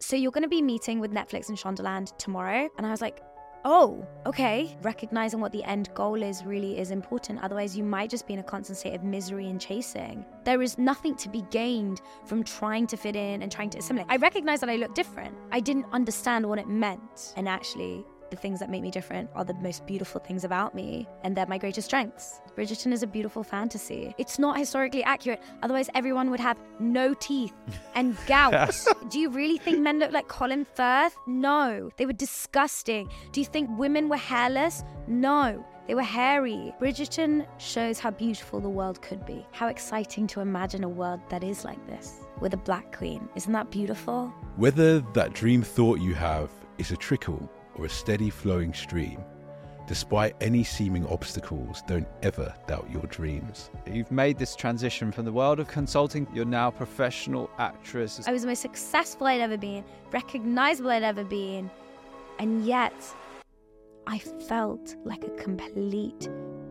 so you're going to be meeting with Netflix and Shondaland tomorrow. And I was like, oh, okay. Recognizing what the end goal is really is important. Otherwise, you might just be in a constant state of misery and chasing. There is nothing to be gained from trying to fit in and trying to assimilate. I recognized that I look different. I didn't understand what it meant. And actually, the things that make me different are the most beautiful things about me, and they're my greatest strengths. Bridgerton is a beautiful fantasy. It's not historically accurate, otherwise everyone would have no teeth and gout. Do you really think men look like Colin Firth? No, they were disgusting. Do you think women were hairless? No, they were hairy. Bridgerton shows how beautiful the world could be. How exciting to imagine a world that is like this, with a black queen. Isn't that beautiful? Whether that dream thought you have is a trickle or a steady flowing stream, despite any seeming obstacles, don't ever doubt your dreams. You've made this transition from the world of consulting. You're now a professional actress. I was the most successful I'd ever been, recognizable I'd ever been, and yet I felt like a complete...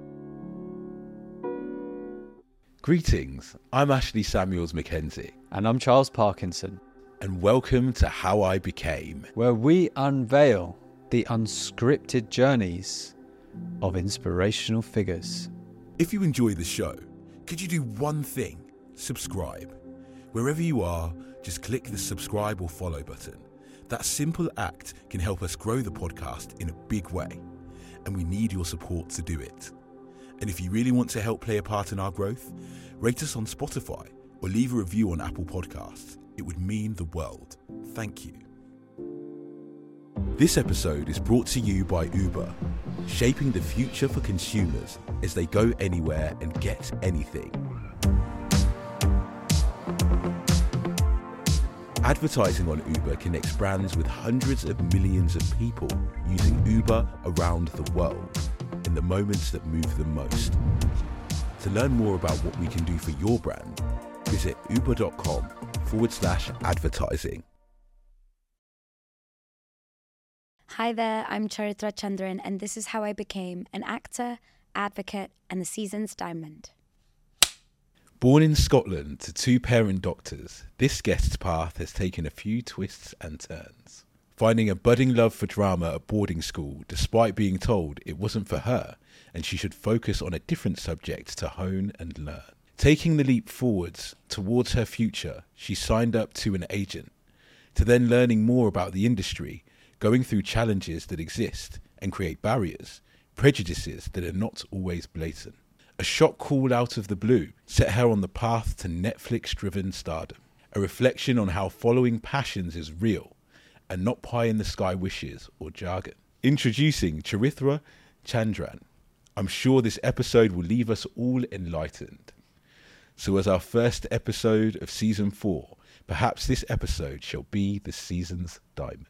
Greetings, I'm Ashley Samuels Mackenzie. And I'm Charles Parkinson. And welcome to How I Became, where we unveil the unscripted journeys of inspirational figures. If you enjoy the show, could you do one thing? Subscribe. Wherever you are, just click the subscribe or follow button. That simple act can help us grow the podcast in a big way, and we need your support to do it. And if you really want to help play a part in our growth, rate us on Spotify or leave a review on Apple Podcasts. It would mean the world. Thank you. This episode is brought to you by Uber, shaping the future for consumers as they go anywhere and get anything. Advertising on Uber connects brands with hundreds of millions of people using Uber around the world in the moments that move them most. To learn more about what we can do for your brand, visit uber.com/advertising. Hi there, I'm Charitra Chandran, and this is how I became an actor, advocate, and the season's diamond. Born in Scotland to two parent doctors, this guest's path has taken a few twists and turns. Finding a budding love for drama at boarding school, despite being told it wasn't for her and she should focus on a different subject to hone and learn. Taking the leap forwards towards her future, she signed up to an agent, to then learning more about the industry, going through challenges that exist and create barriers, prejudices that are not always blatant. A shot call out of the blue set her on the path to Netflix-driven stardom, a reflection on how following passions is real and not pie-in-the-sky wishes or jargon. Introducing Charitra Chandran. I'm sure this episode will leave us all enlightened. So as our first episode of Season 4, perhaps this episode shall be the season's diamond.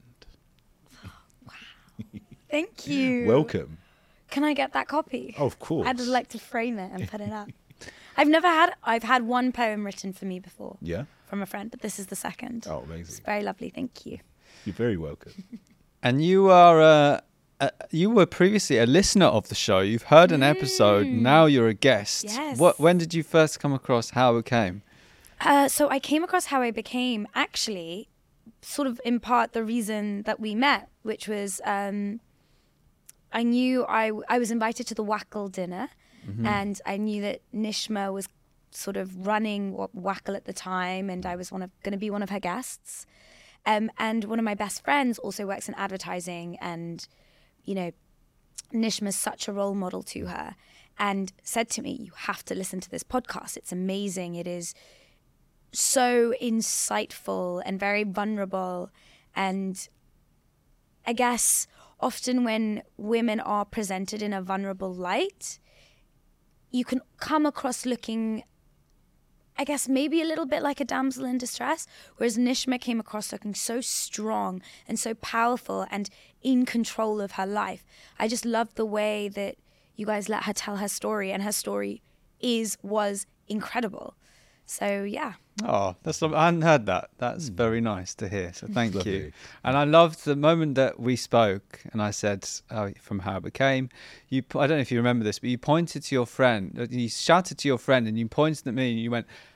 Thank you. Welcome. Can I get that copy? Oh, of course. I'd like to frame it and put it up. I've had one poem written for me before. Yeah? From a friend, but this is the second. Oh, amazing. It's very lovely, thank you. You're very welcome. And you are you were previously a listener of the show. You've heard an episode. Now you're a guest. Yes. When did you first come across How I Became? So I came across How I Became, actually, sort of in part the reason that we met, which was I knew I was invited to the Wackle dinner, and I knew that Nishma was sort of running Wackle at the time, and I was going to be one of her guests. And one of my best friends also works in advertising, and, you know, Nishma's such a role model to her, and said to me, you have to listen to this podcast. It's amazing. It is so insightful and very vulnerable. And I guess often when women are presented in a vulnerable light, you can come across looking, I guess, maybe a little bit like a damsel in distress, whereas Nishma came across looking so strong and so powerful and in control of her life. I just loved the way that you guys let her tell her story, and her story was incredible. So, yeah. Oh, I hadn't heard that. That's very nice to hear. So thank you. Lovely. And I loved the moment that we spoke and I said, from How It Became, I don't know if you remember this, but you pointed to your friend, you shouted to your friend and you pointed at me and you went,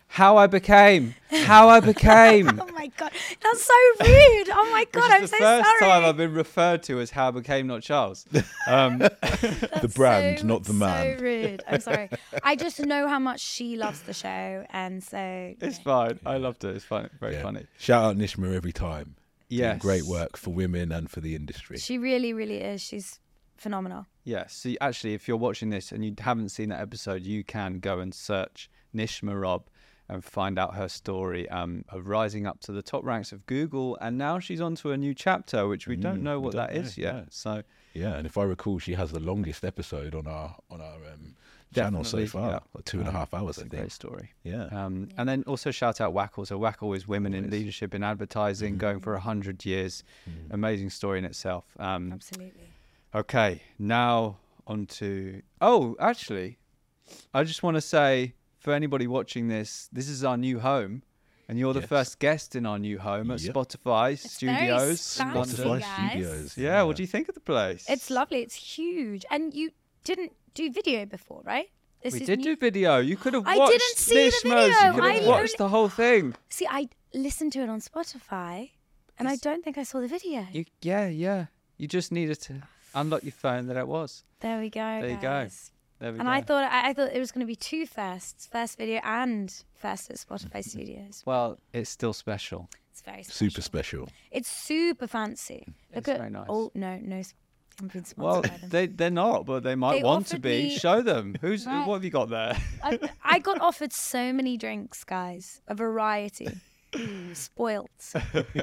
How I became. How I became. Oh my God, that's so rude. Oh my God, Which I'm is so the first sorry. time I've been referred to as How I Became, not Charles. The brand, not the man. So rude. I'm sorry. I just know how much she loves the show, and so It's fine. I loved it. It's funny. Very Yeah. funny. Shout out Nishma every time. Doing Yes. great work for women and for the industry. she really, really is. She's phenomenal. Yes. So actually, if you're watching this and you haven't seen that episode, you can go and search Nishma Robb and find out her story of rising up to the top ranks of Google. And now she's on to a new chapter, which we don't know we what don't that is know, yet. no. So Yeah, and if I recall, she has the longest episode on our channel so Definitely, far, yeah. like 2.5 hours, it's I a great think. story. Yeah. And then also shout out Wackle. So Wackle is women in Nice. leadership in advertising, going for 100 years. Amazing story in itself. Absolutely. Okay, now on to... Oh, actually, I just want to say, for anybody watching this, this is our new home. And you're the Yes. first guest in our new home at Yep. Spotify It's Studios. very fancy, Spotify guys. Studios. Yeah, what do you think of the place? It's lovely. It's huge. And you didn't do video before, right? This We is did new. do video. You could have I watched didn't see the Nishma's. video. You could have I watched only- the whole thing. See, I listened to it on Spotify, and I don't think I saw the video. Yeah. You just needed to unlock your phone. There it was. There we go. There you go. guys. There we And go. I thought it was going to be two firsts: first video and first at Spotify Studios. Well, it's still special. It's very special. Super special. It's super fancy. It's Look at very nice. oh no, I'm being Well, sponsored by them. they're not, but they might They want to offered be. me- Show them. Right. What have you got there? I got offered so many drinks, guys, a variety. Spoilt.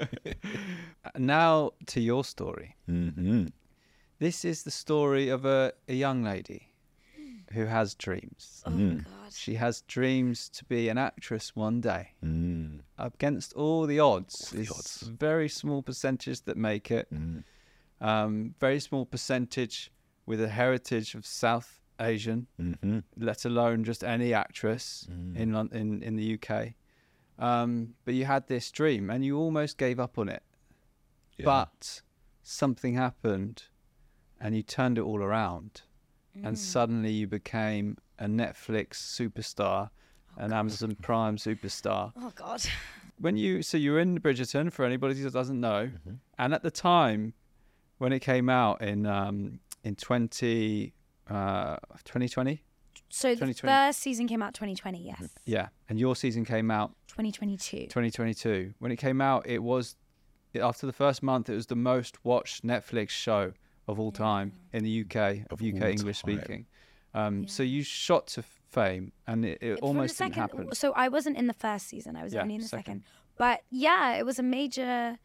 Now to your story. Mm-hmm. This is the story of a young lady who has dreams. Oh God. She has dreams to be an actress one day. Mm. Against all the odds. All the It's odds. a very small percentage that make it. Very small percentage with a heritage of South Asian, Mm-hmm. let alone just any actress in the UK. But you had this dream and you almost gave up on it. Yeah. But something happened and you turned it all around. And suddenly you became a Netflix superstar, an Amazon Prime superstar. Oh God. So you were in Bridgerton, for anybody that doesn't know, and at the time when it came out in 2020, So the 2020. first season came out 2020, yes. yeah, and your season came out 2022. 2022. When it came out, after the first month, it was the most watched Netflix show of all time in the UK, Of UK all English time. speaking. So you shot to fame, and it From the almost didn't second- happen. So I wasn't in the first season. I was Yeah, only in the second. second. But yeah, it was a major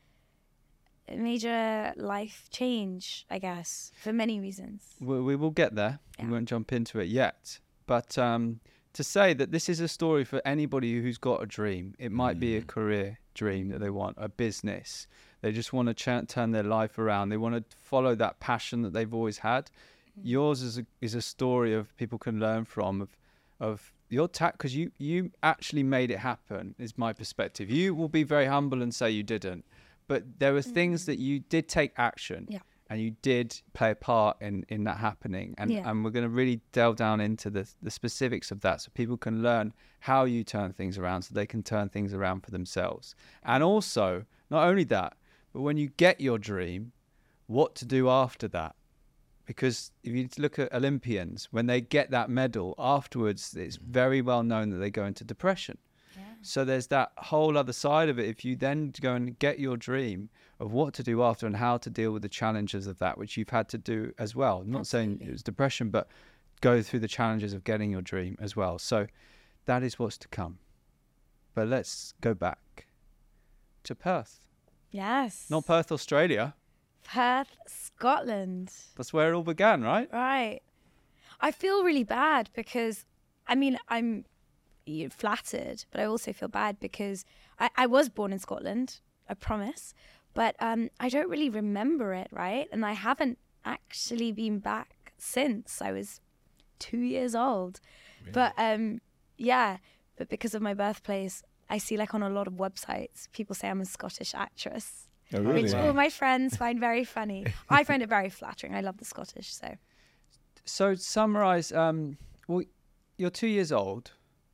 life change, I guess, for many reasons. We will get there. Yeah. We won't jump into it yet. But to say that this is a story for anybody who's got a dream. It might be a career dream that they want, a business. They just want to turn their life around. They want to follow that passion that they've always had. Yours is a story of people can learn from of your because you actually made it happen. Is my perspective. You will be very humble and say you didn't, but there were things that you did take action. Yeah. And you did play a part in that happening. And Yeah. and we're going to really delve down into the specifics of that so people can learn how you turn things around so they can turn things around for themselves. And also, not only that, but when you get your dream, what to do after that. Because if you look at Olympians, when they get that medal afterwards, it's very well known that they go into depression. So there's that whole other side of it. If you then go and get your dream of what to do after and how to deal with the challenges of that, which you've had to do as well. I'm not saying it was depression, but go through the challenges of getting your dream as well. So that is what's to come. But let's go back to Perth. Yes. Not Perth, Australia. Perth, Scotland. That's where it all began, right? Right. I feel really bad because, I mean, I'm flattered, but I also feel bad because I was born in Scotland, I promise, but I don't really remember it, right? And I haven't actually been back since I was 2 years old. Really? But yeah, but because of my birthplace, I see like on a lot of websites, people say I'm a Scottish actress. Oh, really? Which all my friends find very funny. I find it very flattering. I love the Scottish, so. So to summarize, well, you're 2 years old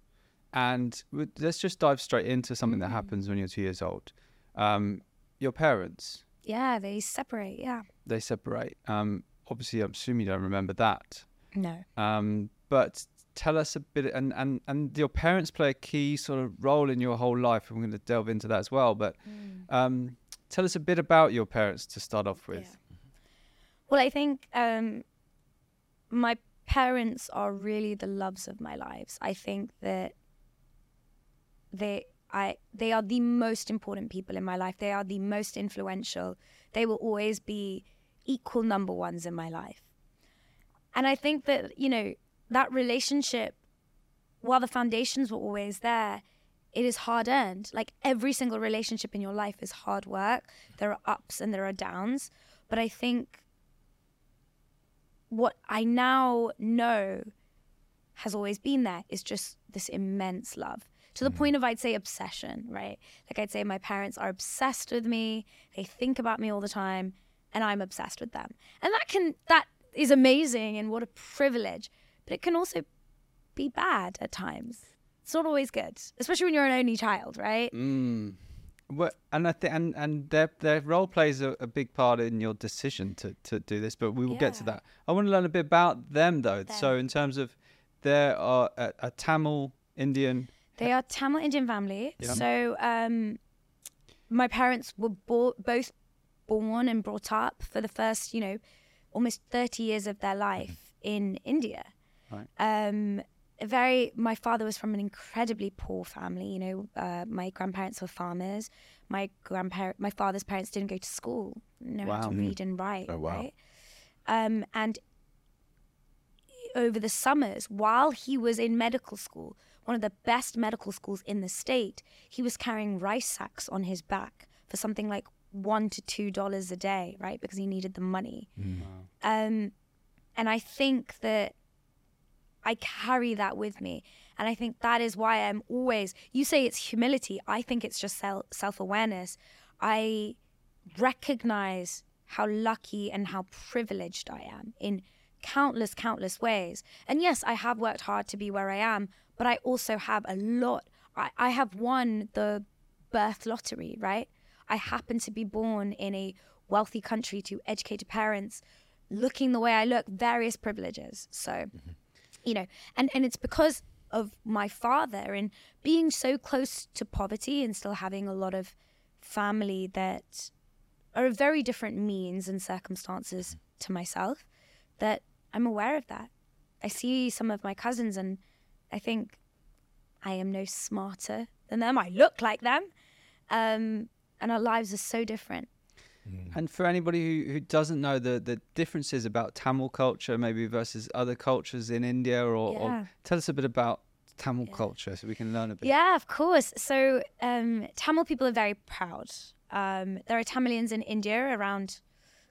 And let's just dive straight into something that happens when you're 2 years old. Your parents, Yeah, they separate. Yeah. they separate. Obviously, I'm assuming you don't remember that. No. But tell us a bit, and your parents play a key sort of role in your whole life. I'm going to delve into that as well. But tell us a bit about your parents to start off with. Yeah. Well, I think my parents are really the loves of my lives. I think that they are the most important people in my life. They are the most influential. They will always be equal number ones in my life. And I think that, you know, that relationship, while the foundations were always there, it is hard earned. Like every single relationship in your life is hard work. There are ups and there are downs. But I think what I now know has always been there is just this immense love. To the point of, I'd say, obsession, right? Like I'd say my parents are obsessed with me. They think about me all the time and I'm obsessed with them. And that is amazing and what a privilege. But it can also be bad at times. It's not always good, especially when you're an only child, right? Well, and I think and their role plays a big part in your decision to do this, but we will get to that. I want to learn a bit about them though. So in terms of they are a Tamil Indian. They are Tamil Indian family. Yeah. So my parents were both born and brought up for the first, you know, almost 30 years of their life in India. Right. My father was from an incredibly poor family. You know, my grandparents were farmers. My father's parents didn't go to school, know how to read and write. Oh, wow. Right? And over the summers, while he was in medical school, one of the best medical schools in the state, he was carrying rice sacks on his back for something like $1 to $2 a day, right? Because he needed the money. And I think that I carry that with me. And I think that is why I'm always, you say it's humility. I think it's just self-awareness. I recognize how lucky and how privileged I am in countless ways. And yes, I have worked hard to be where I am, but I also have a lot. I have won the birth lottery, right? I happen to be born in a wealthy country to educated parents, looking the way I look, various privileges. So, you know, and it's because of my father and being so close to poverty and still having a lot of family that are of very different means and circumstances to myself, that I'm aware of that. I see some of my cousins and I think I am no smarter than them. I look like them. And our lives are so different. And for anybody who doesn't know the differences about Tamil culture maybe versus other cultures in India or tell us a bit about Tamil culture so we can learn a bit. Yeah, of course. So Tamil people are very proud. There are Tamilians in India around,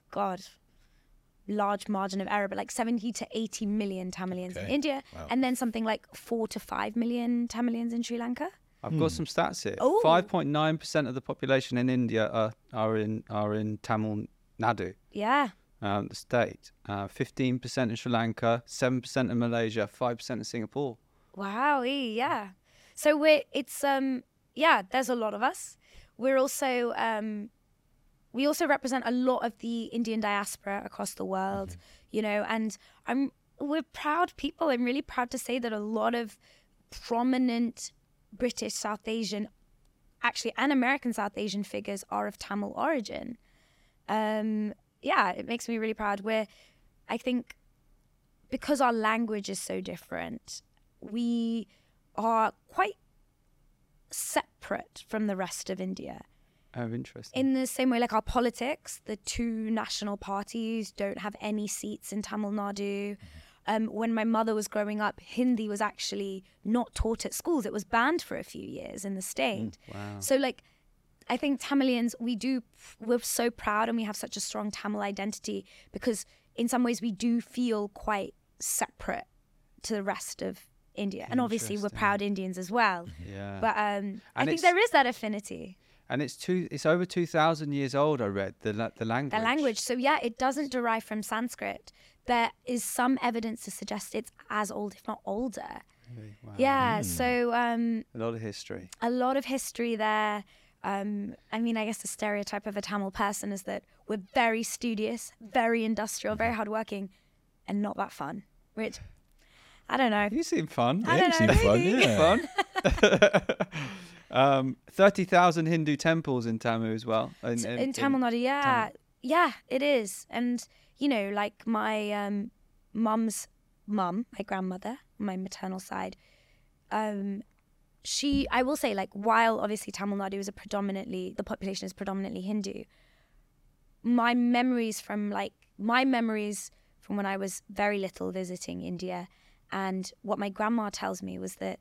large margin of error, but like 70 to 80 million Tamilians in India. Wow. And then something like 4 to 5 million Tamilians in Sri Lanka. I've got some stats here. Oh. 5.9% of the population in India are in Tamil Nadu. Yeah. The state. 15% in Sri Lanka, 7% in Malaysia, 5% in Singapore. Wow, yeah. So there's a lot of us. We're also we also represent a lot of the Indian diaspora across the world, you know, and we're proud people. I'm really proud to say that a lot of prominent British South Asian, actually, and American South Asian figures are of Tamil origin. It makes me really proud. I think because our language is so different, we are quite separate from the rest of India. Oh, interesting. In the same way, like our politics, the two national parties don't have any seats in Tamil Nadu. When my mother was growing up, Hindi was actually not taught at schools. It was banned for a few years in the state. Wow. So like, I think Tamilians, we're so proud and we have such a strong Tamil identity because in some ways we do feel quite separate to the rest of India. And obviously we're proud Indians as well. Yeah. But I think there is that affinity. And it's over 2,000 years old, I read, the language. The language. So yeah, it doesn't derive from Sanskrit. There is some evidence to suggest it's as old, if not older. Wow. Yeah, so A lot of history. a lot of history there. I mean, I guess the stereotype of a Tamil person is that we're very studious, very industrial, very hardworking, and not that fun. Which, I don't know. You seem fun. I don't you know, seem fun, maybe. yeah. 30,000 Hindu temples in Tamil as well. In Tamil Nadu, yeah. Yeah, it is. And, you know, like my mum's mum, my grandmother, my maternal side, I will say, like, while obviously Tamil Nadu is the population is predominantly Hindu, my memories from when I was very little visiting India, and what my grandma tells me was that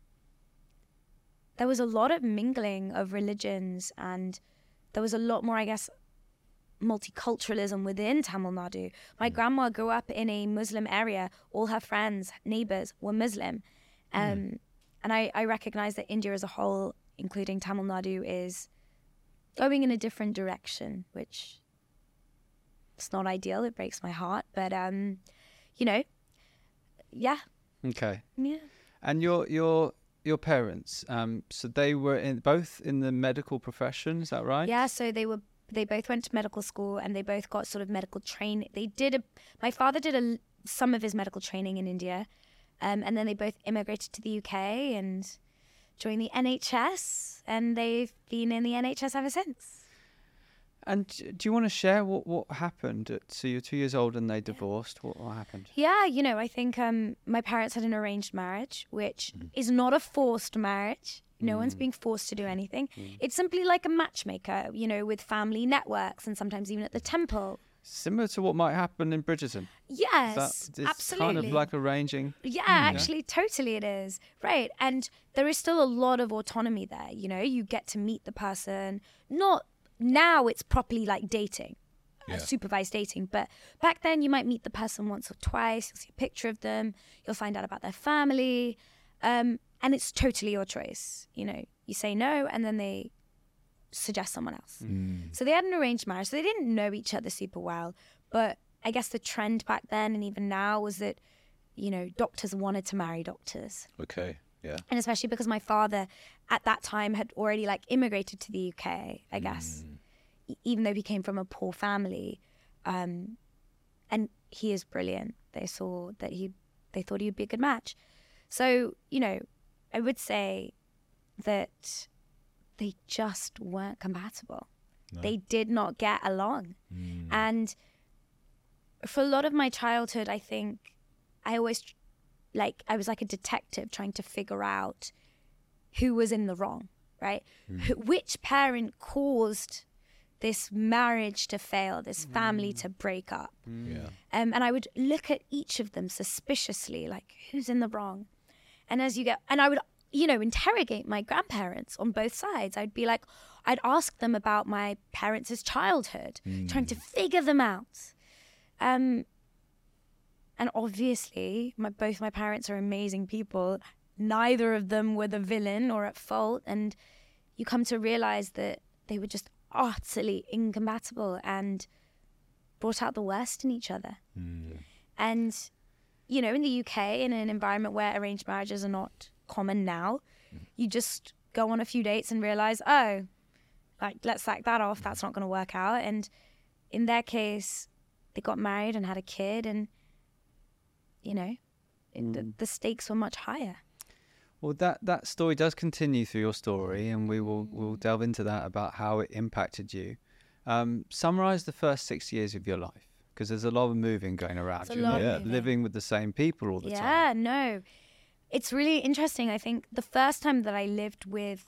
there was a lot of mingling of religions, and there was a lot more, I guess, multiculturalism within Tamil Nadu. My grandma grew up in a Muslim area. All her friends, neighbors were Muslim. And I recognize that India as a whole, including Tamil Nadu, is going in a different direction, which it's not ideal. It breaks my heart. But, you know, yeah. Okay. Yeah. And your parents, so they were both in the medical profession, is that right? Yeah, so they both went to medical school, and they both got sort of medical training. My father did some of his medical training in India, and then they both immigrated to the UK and joined the NHS, and they've been in the NHS ever since. And do you want to share what happened? So you're 2 years old and they divorced. What happened? Yeah, you know, I think my parents had an arranged marriage, which is not a forced marriage. No one's being forced to do anything. It's simply like a matchmaker, you know, with family networks and sometimes even at the temple. Similar to what might happen in Bridgerton. Yes, It's absolutely. kind of like arranging. Yeah, actually, totally it is. Right. And there is still a lot of autonomy there. You know, you get to meet the person. Now it's properly like dating, supervised dating. But back then you might meet the person once or twice. You'll see a picture of them. You'll find out about their family. And it's totally your choice. You know, you say no and then they suggest someone else. So they had an arranged marriage. So they didn't know each other super well. But I guess the trend back then and even now was that, you know, doctors wanted to marry doctors. Okay. Yeah. And especially because my father at that time had already like immigrated to the UK, I guess, even though he came from a poor family. And he is brilliant. They saw that they thought he would be a good match. So, you know, I would say that they just weren't compatible. No. They did not get along. And for a lot of my childhood, I think I was like a detective trying to figure out who was in the wrong, right? Which parent caused this marriage to fail, this family to break up? And I would look at each of them suspiciously, like, who's in the wrong? And I would, you know, interrogate my grandparents on both sides. I'd be like, I'd ask them about my parents' childhood, trying to figure them out. And obviously, both my parents are amazing people. Neither of them were the villain or at fault. And you come to realize that they were just utterly incompatible and brought out the worst in each other. And, you know, in the UK, in an environment where arranged marriages are not common now, you just go on a few dates and realize, oh, like, let's sack that off. That's not going to work out. And in their case, they got married and had a kid, and you know, the stakes were much higher. Well, that story does continue through your story, and we'll delve into that about how it impacted you. Summarize the first 6 years of your life, because there's a lot of moving going around. You're not living with the same people all the time. Yeah, no. It's really interesting. I think the first time that I lived with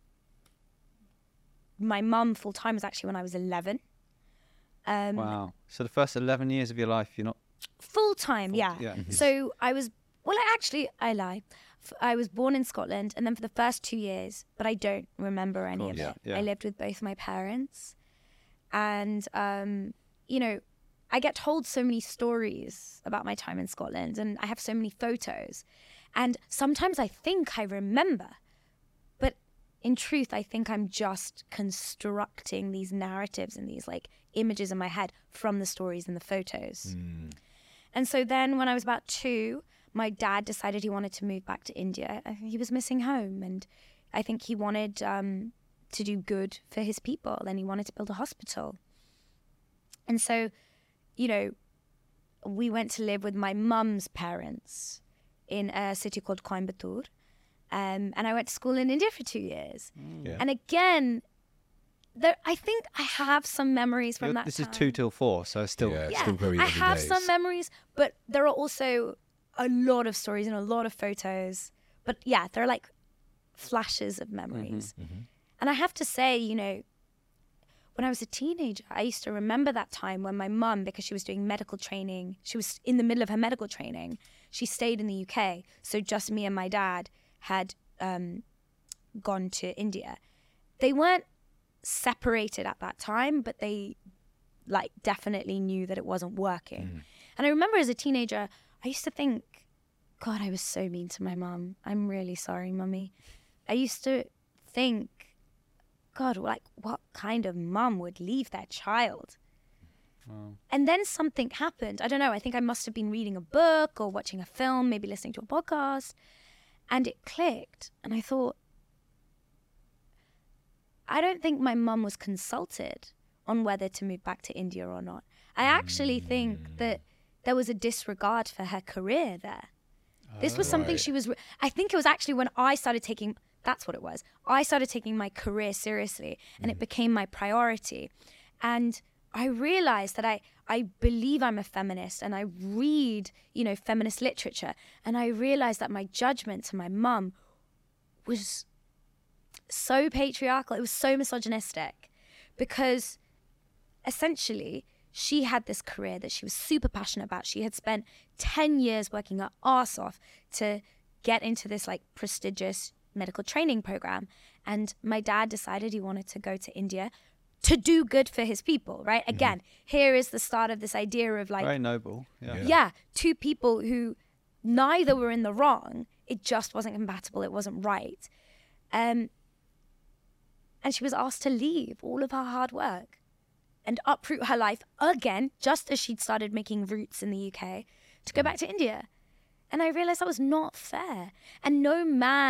my mum full time was actually when I was 11. Wow. So the first 11 years of your life, you're not... Full time, yeah. So I lie. I was born in Scotland, and then for the first 2 years, but I don't remember any of it. I lived with both my parents. And, you know, I get told so many stories about my time in Scotland, and I have so many photos. And sometimes I think I remember, but in truth, I think I'm just constructing these narratives and these like images in my head from the stories and the photos. And so then when I was about 2, my dad decided he wanted to move back to India. I think he was missing home, and I think he wanted to do good for his people, and he wanted to build a hospital. And so, you know, we went to live with my mum's parents in a city called Coimbatore. And I went to school in India for 2 years. Yeah. And again, I think I have some memories from that This time. is 2 till 4, so still. Yeah. It's Yeah, still very I early have days. some memories, but there are also a lot of stories and a lot of photos. But yeah, there are like flashes of memories. And I have to say, you know, when I was a teenager, I used to remember that time when my mum, because she was doing medical training, she was in the middle of her medical training, she stayed in the UK. So just me and my dad had gone to India. They weren't separated at that time, but they like definitely knew that it wasn't working. And I remember as a teenager, I used to think, God, I was so mean to my mum. I'm really sorry, mummy. I used to think, God, like what kind of mum would leave their child? And then something happened. I don't know. I think I must have been reading a book or watching a film, maybe listening to a podcast. And it clicked. And I thought, I don't think my mum was consulted on whether to move back to India or not. I actually think that there was a disregard for her career there. This was something Right. she was... I think it was actually when I started taking... That's what it was. I started taking my career seriously, and it became my priority. And I realized that I believe I'm a feminist, and I read, you know, feminist literature. And I realized that my judgment to my mum was so patriarchal. It was so misogynistic, because essentially she had this career that she was super passionate about. She had spent 10 years working her arse off to get into this like prestigious medical training program. And my dad decided he wanted to go to India to do good for his people, right? Again, here is the start of this idea of like, Very noble. Yeah. yeah, two people who neither were in the wrong. It just wasn't compatible. It wasn't right. And she was asked to leave all of her hard work and uproot her life again, just as she'd started making roots in the UK, to go back to India. And I realized that was not fair. And no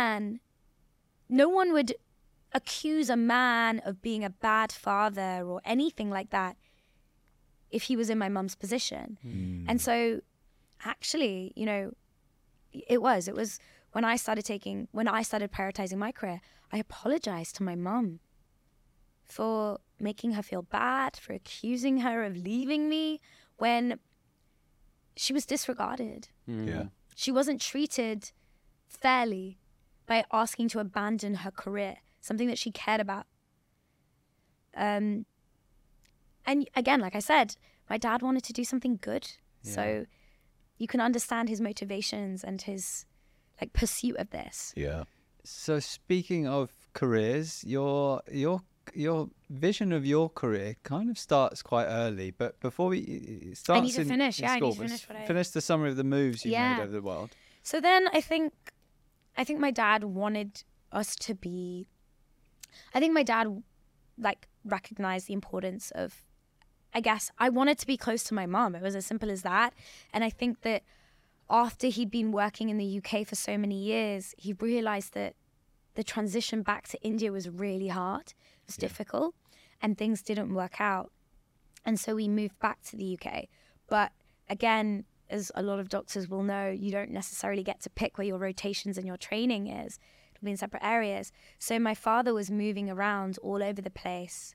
one would accuse a man of being a bad father or anything like that if he was in my mum's position. And so actually, you know, it was when I started prioritizing my career, I apologized to my mum for making her feel bad, for accusing her of leaving me when she was disregarded. Yeah. She wasn't treated fairly by asking to abandon her career, something that she cared about. And again, like I said, my dad wanted to do something good. Yeah. So you can understand his motivations and his like pursuit of this. Yeah. So speaking of careers, your vision of your career kind of starts quite early. But before it starts, I need to finish. Yeah, I need to but finish what I... finish the summary of the moves you've Yeah. made over the world. So then I think my dad wanted us to be... I think my dad like recognized the importance of... I guess I wanted to be close to my mom. It was as simple as that. And I think that after he'd been working in the UK for so many years, he realized that the transition back to India was really hard. It was difficult, and things didn't work out. And so we moved back to the UK. But again, as a lot of doctors will know, you don't necessarily get to pick where your rotations and your training is. It'll be in separate areas. So my father was moving around all over the place,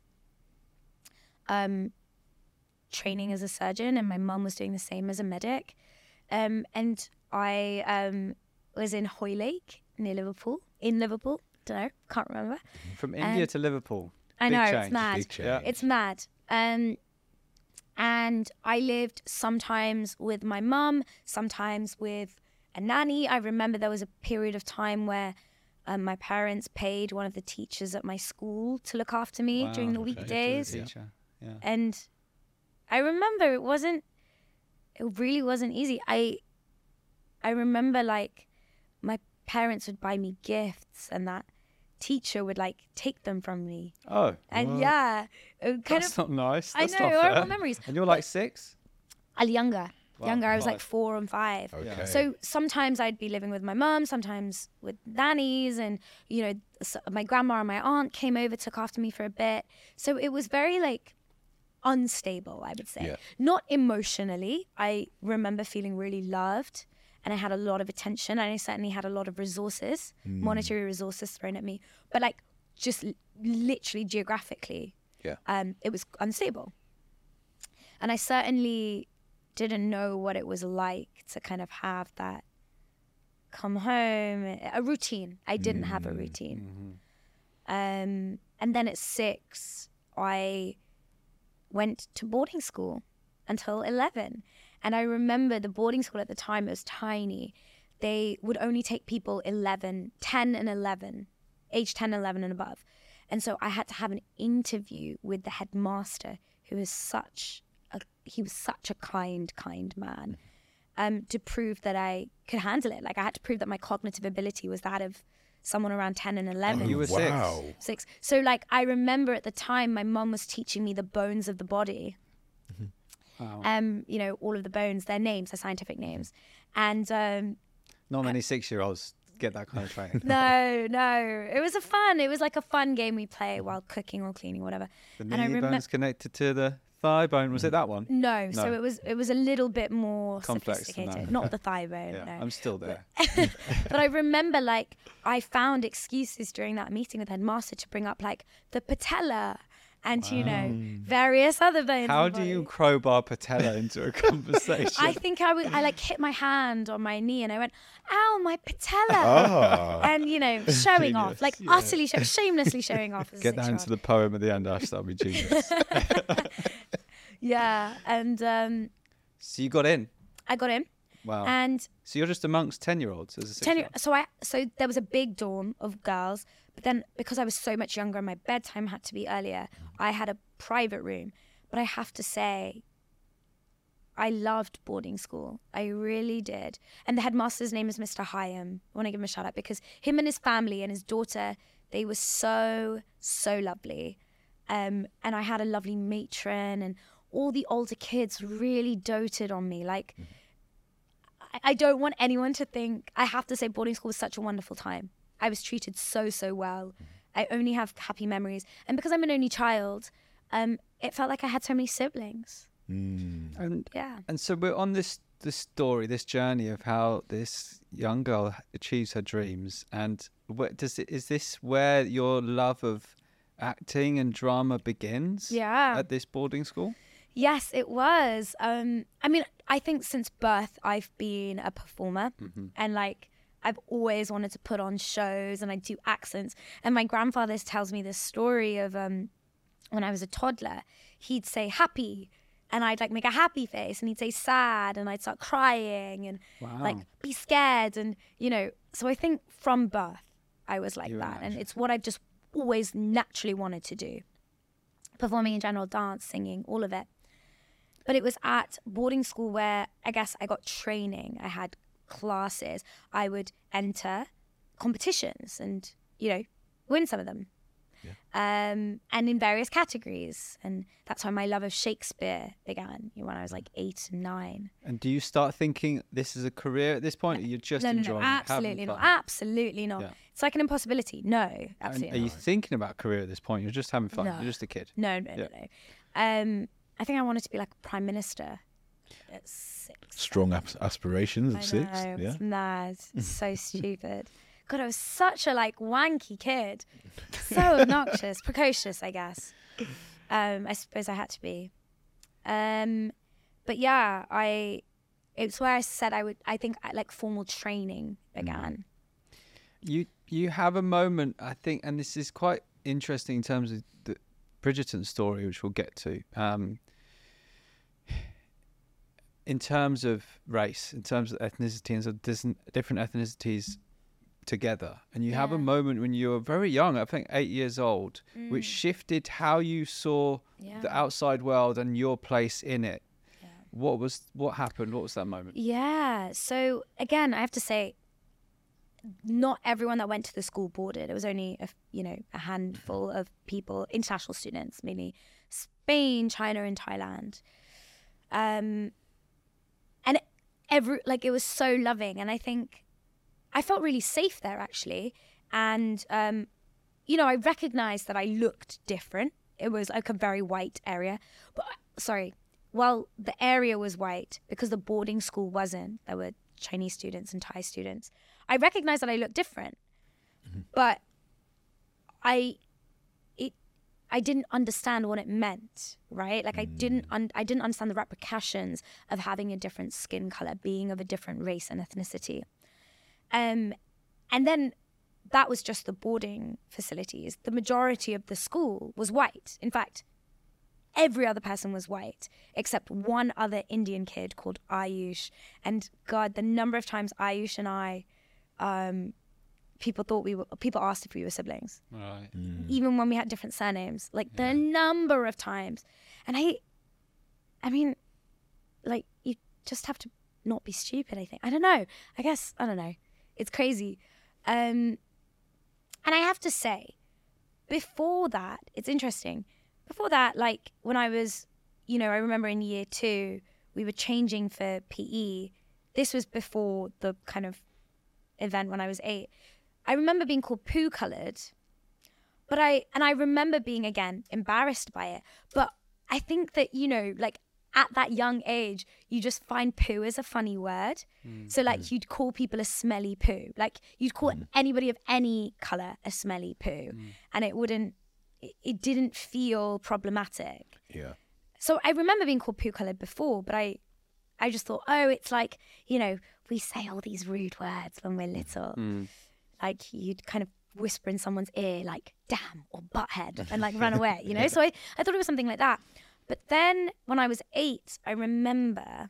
training as a surgeon, and my mum was doing the same as a medic. And I was in Hoylake near Liverpool, don't know, can't remember. From India to Liverpool. I Big know, change. it's mad. Big change. Yeah. It's mad. And I lived sometimes with my mum, sometimes with a nanny. I remember there was a period of time where my parents paid one of the teachers at my school to look after me Wow, during the okay. weekdays. Teacher. Yeah. And I remember it really wasn't easy. I remember like my parents would buy me gifts, and that teacher would like take them from me. Oh, And yeah, it kind that's of not nice. I That's know, not horrible fair. memories. And you're like 6? younger. Wow. younger. I was like Five. 4 and 5. Okay. So sometimes I'd be living with my mum, sometimes with nannies, and my grandma and my aunt came over, took after me for a bit. So it was very like unstable, I would say. Yeah. Not emotionally. I remember feeling really loved, and I had a lot of attention, and I certainly had a lot of resources, monetary resources thrown at me. But like just literally geographically, it was unstable. And I certainly didn't know what it was like to kind of have that come home, a routine. I didn't have a routine. And then at 6, I went to boarding school until 11. And I remember the boarding school at the time, it was tiny. They would only take people 10 and 11, age 10, 11 and above. And so I had to have an interview with the headmaster, who was such a kind man, to prove that I could handle it. Like I had to prove that my cognitive ability was that of someone around 10 and 11. You were wow. 6. So like I remember at the time my mum was teaching me the bones of the body. Wow. All of the bones, their names, their scientific names. And Not many 6-year-olds get that kind of training. no. It was like a fun game we play while cooking or cleaning, whatever. The And I knee remem- bone's connected to the thigh bone. Was it that one? No, so No. it was a little bit more Complex than sophisticated. that. Not the thigh bone, Yeah, no. I'm still there. But I remember like I found excuses during that meeting with headmaster to bring up like the patella and various other bones. How in the do you body. crowbar patella into a conversation? I think I like hit my hand on my knee and I went, "Ow, my patella!" Ah. And showing off, Genius, like yeah. utterly shamelessly showing off. As a Get that 6-year-old. into the poem at the end, Ash. That'll be genius. Yeah, and So you got in. I got in, Wow. and So you're just amongst 10-year-olds as a 6-year-old. so there was a big dorm of girls, but then because I was so much younger and my bedtime had to be earlier, I had a private room. But I have to say, I loved boarding school. I really did. And the headmaster's name is Mr. Hyam. I want to give him a shout out because him and his family and his daughter, they were so lovely. And I had a lovely matron, and all the older kids really doted on me. Like, I don't want anyone to think, I have to say boarding school was such a wonderful time. I was treated so well. I only have happy memories. And because I'm an only child, it felt like I had so many siblings. And Yeah. and so we're on this story, this journey of how this young girl achieves her dreams. And is this where your love of acting and drama begins? Yeah. At this boarding school? Yes, it was. I think since birth, I've been a performer. And like, I've always wanted to put on shows and I do accents. And my grandfather tells me this story of when I was a toddler, he'd say happy and I'd like make a happy face, and he'd say sad and I'd start crying and like be scared. And, so I think from birth, I was like that. And it's what I've just always naturally wanted to do. Performing in general, dance, singing, all of it. But it was at boarding school where I guess I got training. I had classes. I would enter competitions and, win some of them. Yeah. And in various categories. And that's how my love of Shakespeare began when I was like 8 and 9. And do you start thinking this is a career at this point? Or you're just enjoying it, absolutely having not. fun? Absolutely not. Yeah. It's like an impossibility. No, And absolutely are you not. thinking about career at this point? You're just having fun. No. You're just a kid. No. I think I wanted to be like a prime minister at 6. Strong aspirations at I 6. know, Yeah. it's mad. It's so stupid. God, I was such a like wanky kid. So obnoxious, precocious, I guess. I suppose I had to be. But yeah, it's where I said I think like formal training began. You have a moment, I think, and this is quite interesting in terms of the Bridgerton story, which we'll get to. In terms of race, in terms of ethnicity, and so different ethnicities together. And you have a moment when you were very young, I think 8 years old, which shifted how you saw the outside world and your place in it. Yeah. What happened? What was that moment? Yeah. So again, I have to say, not everyone that went to the school boarded. It was only a handful of people, international students, mainly Spain, China, and Thailand. And it was so loving. And I think I felt really safe there, actually. And, you know, I recognized that I looked different. It was like a very white area. But, well, the area was white because the boarding school wasn't. There were Chinese students and Thai students. I recognized that I looked different. But I didn't understand what it meant, right? Like I didn't understand the repercussions of having a different skin color, being of a different race and ethnicity. And then that was just the boarding facilities. The majority of the school was white. In fact, every other person was white except one other Indian kid called Ayush. And God, the number of times Ayush and I, people asked if we were siblings. Right. Even when we had different surnames, like the number of times. And I mean, like, you just have to not be stupid, I think. I don't know. It's crazy. And I have to say, before that, it's interesting. Before that, like when I was, you know, I remember in year 2, we were changing for PE. This was before the kind of event when I was 8. I remember being called poo coloured, but I remember being, again, embarrassed by it. But I think that, you know, like at that young age, you just find poo as a funny word. So like you'd call people a smelly poo. Like you'd call anybody of any colour a smelly poo. And it didn't feel problematic. Yeah. So I remember being called poo coloured before, but I just thought, oh, it's like, you know, we say all these rude words when we're little. Like you'd kind of whisper in someone's ear like damn or butthead and like run away, you know? So I thought it was something like that. But then when I was 8, I remember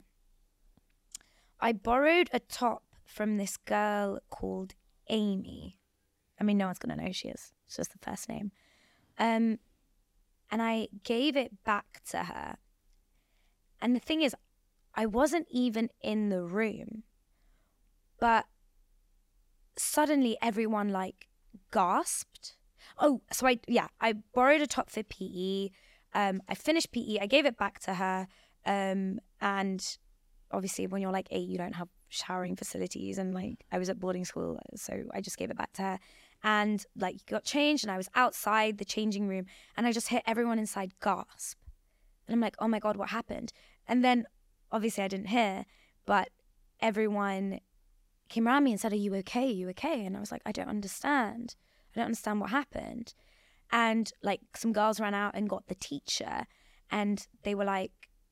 I borrowed a top from this girl called Amy. I mean, no one's going to know who she is. It's just the first name. And I gave it back to her. And the thing is, I wasn't even in the room, but suddenly everyone like gasped. Oh, so I borrowed a top for PE. I finished PE. I gave it back to her. And obviously when you're like 8, you don't have showering facilities. And like I was at boarding school, so I just gave it back to her. And like got changed and I was outside the changing room and I just heard everyone inside gasp. And I'm like, oh my God, what happened? And then obviously I didn't hear, but everyone came around me and said, are you okay? Are you okay? And I was like, I don't understand. I don't understand what happened. And like some girls ran out and got the teacher and they were like,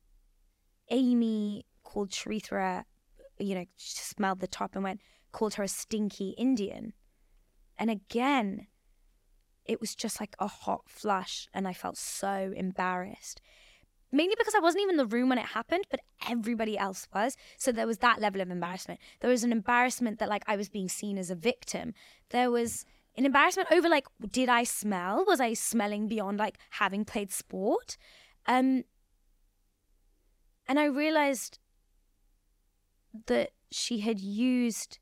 Amy called Sharithra, you know, she smelled the top and called her a stinky Indian. And again, it was just like a hot flush and I felt so embarrassed. Mainly because I wasn't even in the room when it happened, but everybody else was. So there was that level of embarrassment. There was an embarrassment that like I was being seen as a victim. There was an embarrassment over like, did I smell? Was I smelling beyond like having played sport? And I realized that she had used,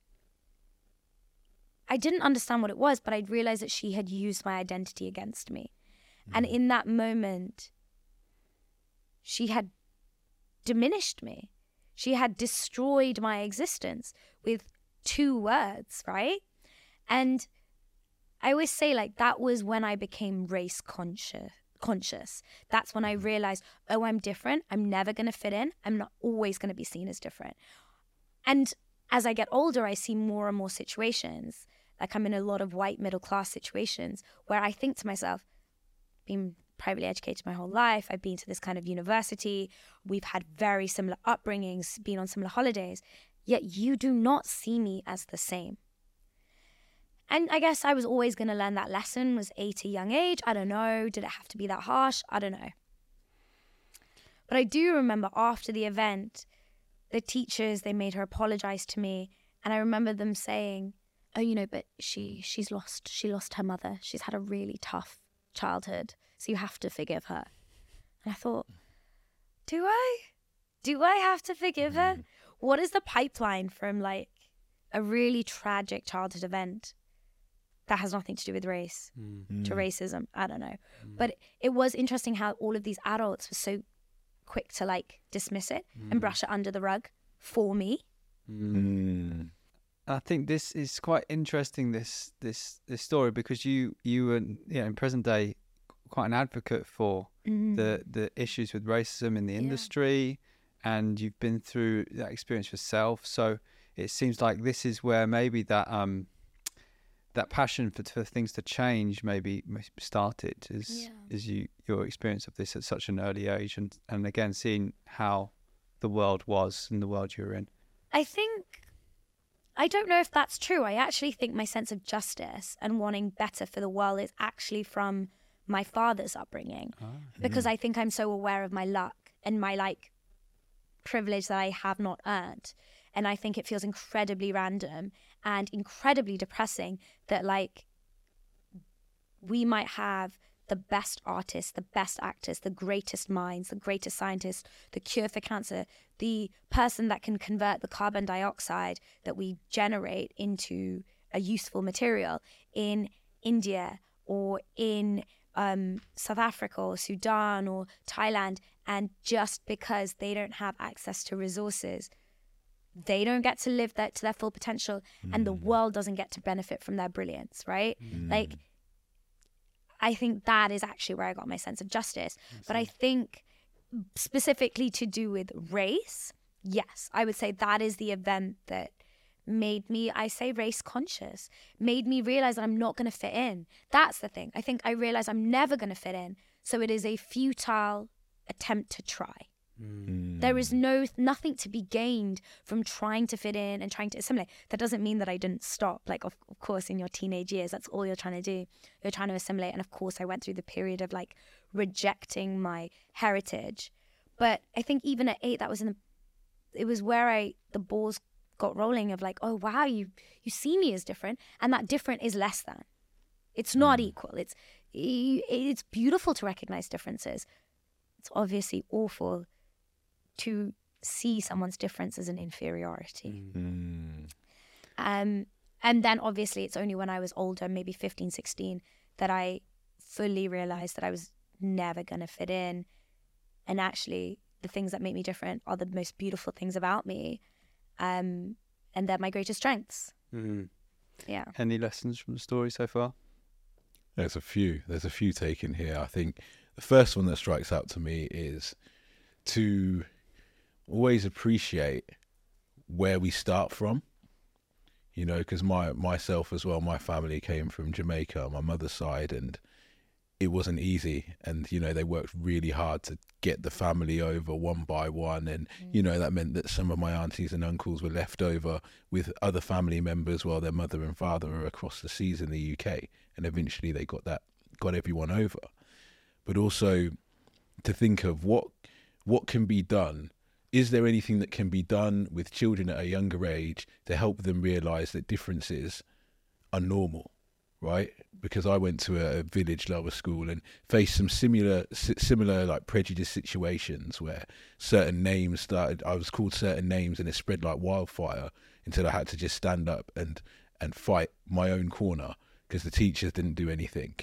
I didn't understand what it was, but I realized that she had used my identity against me. And in that moment, she had diminished me. She had destroyed my existence with 2 words, right? And I always say like that was when I became race conscious. That's when I realized, oh, I'm different. I'm never going to fit in. I'm not always going to be seen as different. And as I get older, I see more and more situations. Like I'm in a lot of white middle class situations where I think to myself, being privately educated my whole life, I've been to this kind of university, we've had very similar upbringings, been on similar holidays, yet you do not see me as the same. And I guess I was always going to learn that lesson, was at a young age. I don't know. Did it have to be that harsh? I don't know. But I do remember after the event, the teachers, they made her apologize to me. And I remember them saying, oh, you know, but she lost her mother. She's had a really tough childhood. So you have to forgive her. And I thought, do I? Do I have to forgive her? What is the pipeline from like a really tragic childhood event that has nothing to do with race to racism? I don't know. But it was interesting how all of these adults were so quick to like dismiss it and brush it under the rug for me. Mm. I think this is quite interesting. This story, because you were, in present day, quite an advocate for the issues with racism in the industry, and you've been through that experience yourself. So it seems like this is where maybe that that passion for things to change maybe started. Is your experience of this at such an early age, and again seeing how the world was and the world you were in. I don't know if that's true. I actually think my sense of justice and wanting better for the world is actually from my father's upbringing, because I think I'm so aware of my luck and my privilege that I have not earned. And I think it feels incredibly random and incredibly depressing that we might have the best artists, the best actors, the greatest minds, the greatest scientists, the cure for cancer, the person that can convert the carbon dioxide that we generate into a useful material in India or in South Africa or Sudan or Thailand. And just because they don't have access to resources, they don't get to live to their full potential, and the world doesn't get to benefit from their brilliance, right? I think that is actually where I got my sense of justice. But I think specifically to do with race, yes, I would say that is the event that made me, I say race conscious, made me realize that I'm not going to fit in. That's the thing. I think I realized I'm never going to fit in. So it is a futile attempt to try. There is nothing to be gained from trying to fit in and trying to assimilate. That doesn't mean that I didn't stop. Of course, in your teenage years, that's all you're trying to do. You're trying to assimilate. And of course, I went through the period of rejecting my heritage. But I think even at 8, it was where the balls got rolling of oh wow, you see me as different, and that different is less than. It's not equal. It's beautiful to recognize differences. It's obviously awful to see someone's difference as an inferiority. And then obviously it's only when I was older, maybe 15, 16, that I fully realized that I was never going to fit in. And actually the things that make me different are the most beautiful things about me. And they're my greatest strengths. Yeah. Any lessons from the story so far? There's a few taken here. I think the first one that strikes out to me is to always appreciate where we start from, because myself as well, my family came from Jamaica on my mother's side, and it wasn't easy. And, they worked really hard to get the family over one by one. And, that meant that some of my aunties and uncles were left over with other family members while their mother and father were across the seas in the UK. And eventually they got everyone over. But also to think of what can be done. Is there anything that can be done with children at a younger age to help them realise that differences are normal, right? Because I went to a village lower school and faced some similar prejudice situations where certain names I was called certain names, and it spread like wildfire until I had to just stand up and fight my own corner because the teachers didn't do anything,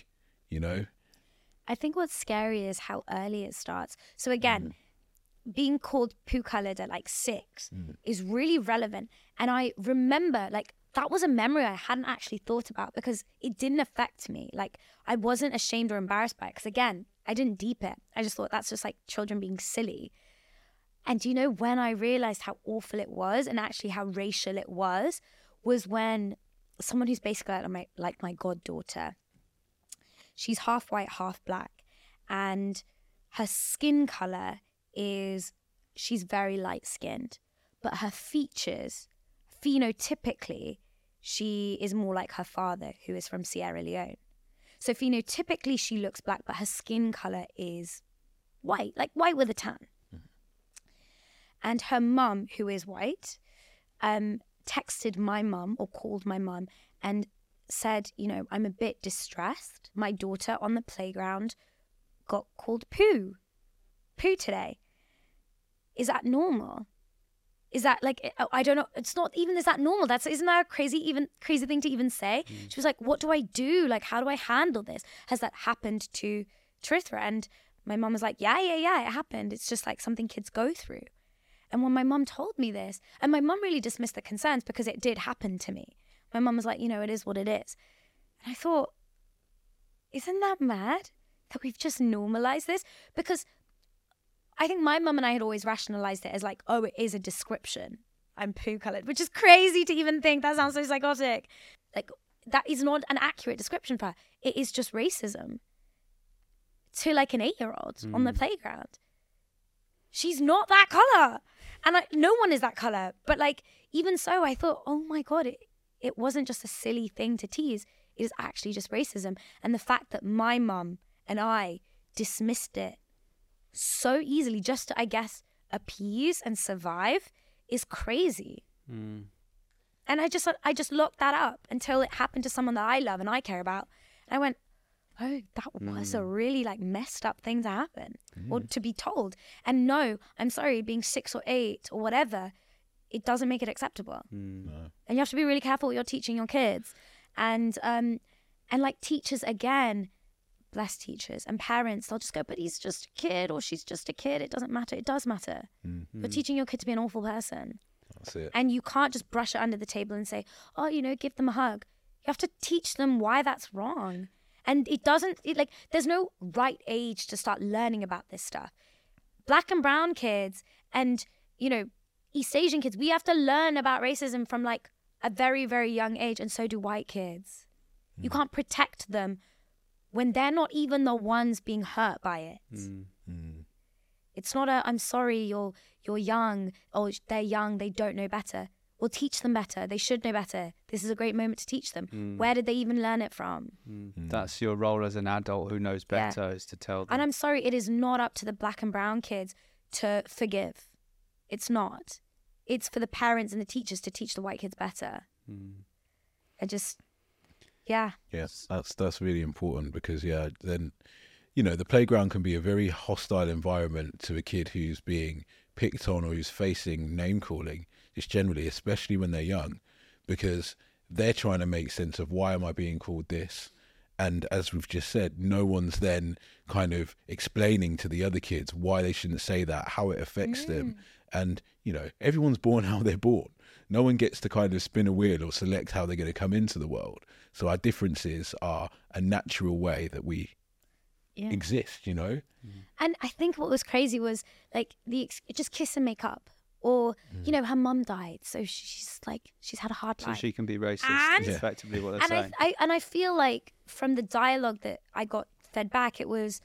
I think what's scary is how early it starts. So again, being called poo-coloured at 6 is really relevant. And I remember that was a memory I hadn't actually thought about because it didn't affect me. I wasn't ashamed or embarrassed by it because again, I didn't deep it. I just thought that's just children being silly. And when I realized how awful it was and actually how racial it was when someone who's basically like my goddaughter, she's half white, half black, and her skin color she's very light-skinned, but her features, phenotypically, she is more like her father, who is from Sierra Leone. So phenotypically, she looks black, but her skin color is white, white with a tan. And her mum, who is white, texted my mum or called my mum and said, I'm a bit distressed. My daughter on the playground got called poo today. Is that normal? Is that I don't know. It's not even, is that normal? Isn't that a crazy thing to even say? She was like, what do I do? How do I handle this? Has that happened to Trithra? And my mom was like, yeah, it happened. It's just something kids go through. And when my mum told me this, and my mum really dismissed the concerns because it did happen to me. My mum was like, it is what it is. And I thought, isn't that mad that we've just normalized this? Because I think my mum and I had always rationalized it as like, oh, it is a description. I'm poo colored, which is crazy to even think. That sounds so psychotic. Like, that is not an accurate description for her. It is just racism to like an 8-year-old on the playground. She's not that color. And no one is that color. But like, even so, I thought, oh my God, it wasn't just a silly thing to tease. It is actually just racism. And the fact that my mum and I dismissed it so easily just to, I guess, appease and survive is crazy. And I just locked that up until it happened to someone that I love and I care about. And I went, oh, that was a really like messed up thing to happen or to be told. And no, I'm sorry, being 6 or 8 or whatever, it doesn't make it acceptable. No. And you have to be really careful what you're teaching your kids. And like teachers, again, bless teachers and parents, they'll just go, but he's just a kid or she's just a kid. It doesn't matter. It does matter. You're teaching your kid to be an awful person. That's it. And you can't just brush it under the table and say, oh, give them a hug. You have to teach them why that's wrong. And there's no right age to start learning about this stuff. Black and brown kids and, East Asian kids, we have to learn about racism from like a very, very young age. And so do white kids. You can't protect them when they're not even the ones being hurt by it. It's not I'm sorry, you're young, or they're young, they don't know better. Well, teach them better. They should know better. This is a great moment to teach them. Where did they even learn it from? That's your role as an adult who knows better, is to tell them. And I'm sorry, it is not up to the black and brown kids to forgive. It's not. It's for the parents and the teachers to teach the white kids better. Yes, that's really important because then the playground can be a very hostile environment to a kid who's being picked on or who's facing name calling, just generally, especially when they're young, because they're trying to make sense of why am I being called this? And as we've just said, no one's then kind of explaining to the other kids why they shouldn't say that, how it affects them. And, everyone's born how they're born. No one gets to kind of spin a wheel or select how they're going to come into the world. So our differences are a natural way that we exist, And I think what was crazy was like just kiss and make up. Or, her mum died. So she's had a hard life. So she can be racist, is effectively what they're saying. I feel like from the dialogue that I got fed back, it was,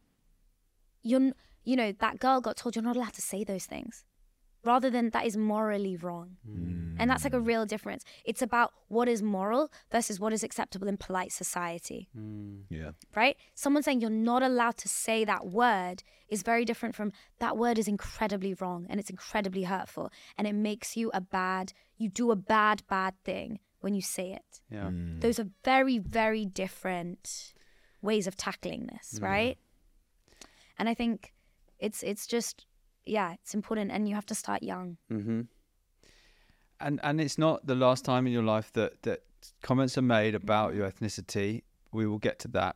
that girl got told you're not allowed to say those things. Rather than that is morally wrong. And that's like a real difference. It's about what is moral versus what is acceptable in polite society. Right? Someone saying you're not allowed to say that word is very different from that word is incredibly wrong and it's incredibly hurtful and it makes you you do a bad thing when you say it. Those are very, very different ways of tackling this, right? And I think it's just, it's important, and you have to start young. And it's not the last time in your life that comments are made about your ethnicity. We will get to that.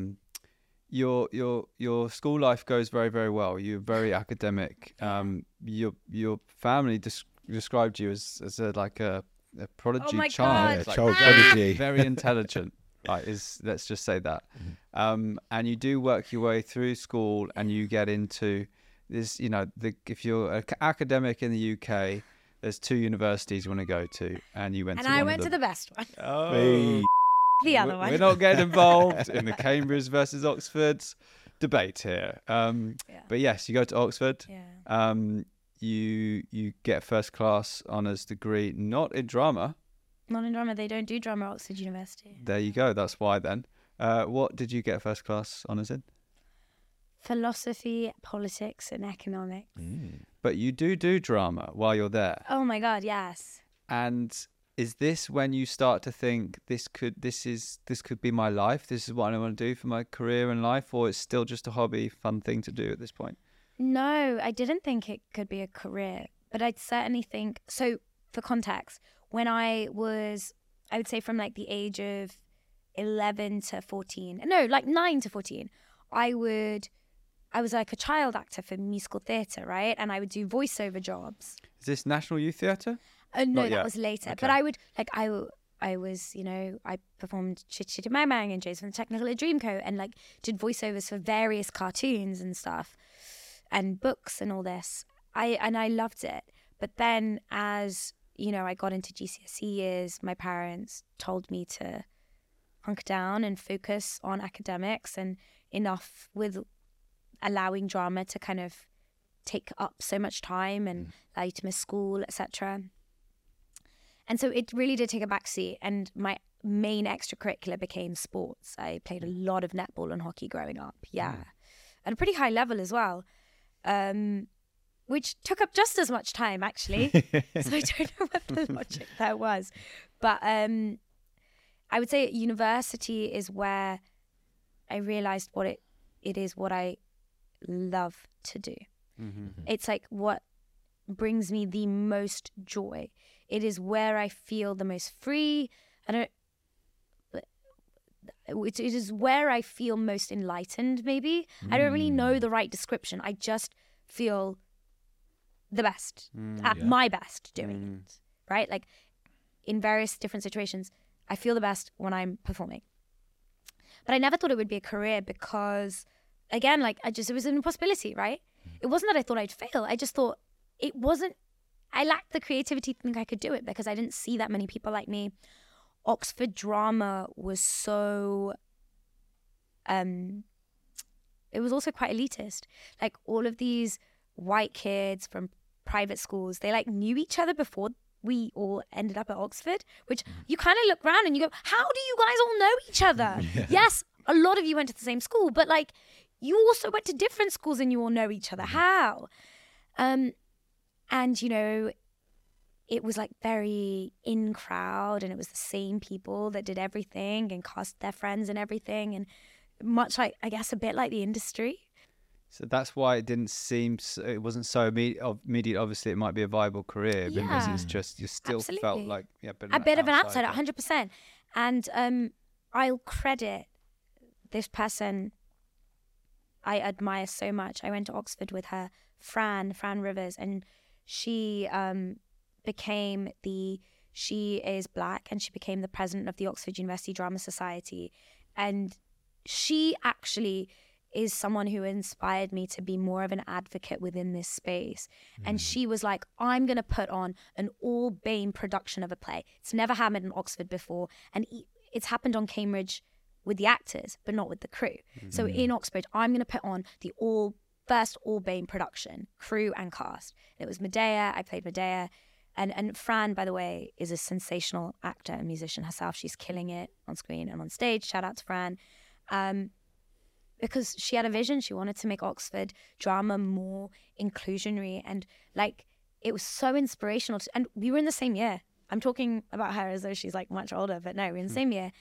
Your school life goes very, very well. You're very academic. Your family described you as a prodigy child. God. Child prodigy. Very intelligent. Let's just say that. And you do work your way through school, and you get into this. If you're an academic in the UK, there's 2 universities you want to go to, and you went to one of them. And I went to the best one. Oh, the other one. We're not getting involved in the Cambridge versus Oxford debate here. But yes, you go to Oxford. You get first class honours degree, not in drama. Not in drama. They don't do drama at Oxford University. There you go. That's why then. What did you get first class honours in? Philosophy, politics, and economics. But you do drama while you're there. Oh my God, yes. And is this when you start to think this could be my life? This is what I want to do for my career and life, or it's still just a hobby, fun thing to do at this point? No, I didn't think it could be a career, but I'd certainly think. So, for context, when I would say from like the age of 11 to 14, no, like 9 to 14, I would I was like a child actor for musical theatre, right? And I would do voiceover jobs. Is this National Youth Theatre? No, Not that yet. was later. Okay. But I would like I was, I performed Chitty Chitty Bang Bang and Joseph and the Technicolor Dreamcoat, and like did voiceovers for various cartoons and stuff, and books and all this. I loved it. But then as I got into GCSE years, my parents told me to hunker down and focus on academics, and enough with allowing drama to kind of take up so much time and allow you to miss school, etc. And so it really did take a backseat, and my main extracurricular became sports. I played a lot of netball and hockey growing up, at a pretty high level as well, which took up just as much time, actually. So I don't know what the logic there was. But I would say at university is where I realised what it is what I love to do. It's like what brings me the most joy. It is where I feel the most free. It is where I feel most enlightened, maybe. I don't really know the right description. I just feel the best, my best doing it, right? Like in various different situations, I feel the best when I'm performing. But I never thought it would be a career because, again, it was an impossibility, right? It wasn't that I thought I'd fail. I just thought I lacked the creativity to think I could do it because I didn't see that many people like me. Oxford drama was so, it was also quite elitist. Like all of these white kids from private schools, they like knew each other before we all ended up at Oxford, which you kind of look around and you go, how do you guys all know each other? Yes, a lot of you went to the same school, but like you also went to different schools and you all know each other. How? And it was like very in crowd, and it was the same people that did everything and cast their friends and everything, and much like, I guess, a bit like the industry. So that's why it didn't seem, it wasn't so immediate. Obviously, it might be a viable career because it's just, you still felt like a bit of an outsider, 100%. And I'll credit this person I admire so much. I went to Oxford with her, Fran Rivers, and she she is black, and she became the president of the Oxford University Drama Society. And she actually is someone who inspired me to be more of an advocate within this space. And she was like, I'm going to put on an all BAME production of a play. It's never happened in Oxford before. And it's happened on Cambridge with the actors, but not with the crew. So in Oxford, I'm going to put on the first all BAME production, crew and cast. And it was Medea. I played Medea. And Fran, by the way, is a sensational actor and musician herself. She's killing it on screen and on stage. Shout out to Fran. Because she had a vision. She wanted to make Oxford drama more inclusionary. And like, it was so inspirational. And we were in the same year. I'm talking about her as though she's like much older, but no, we're in the same year.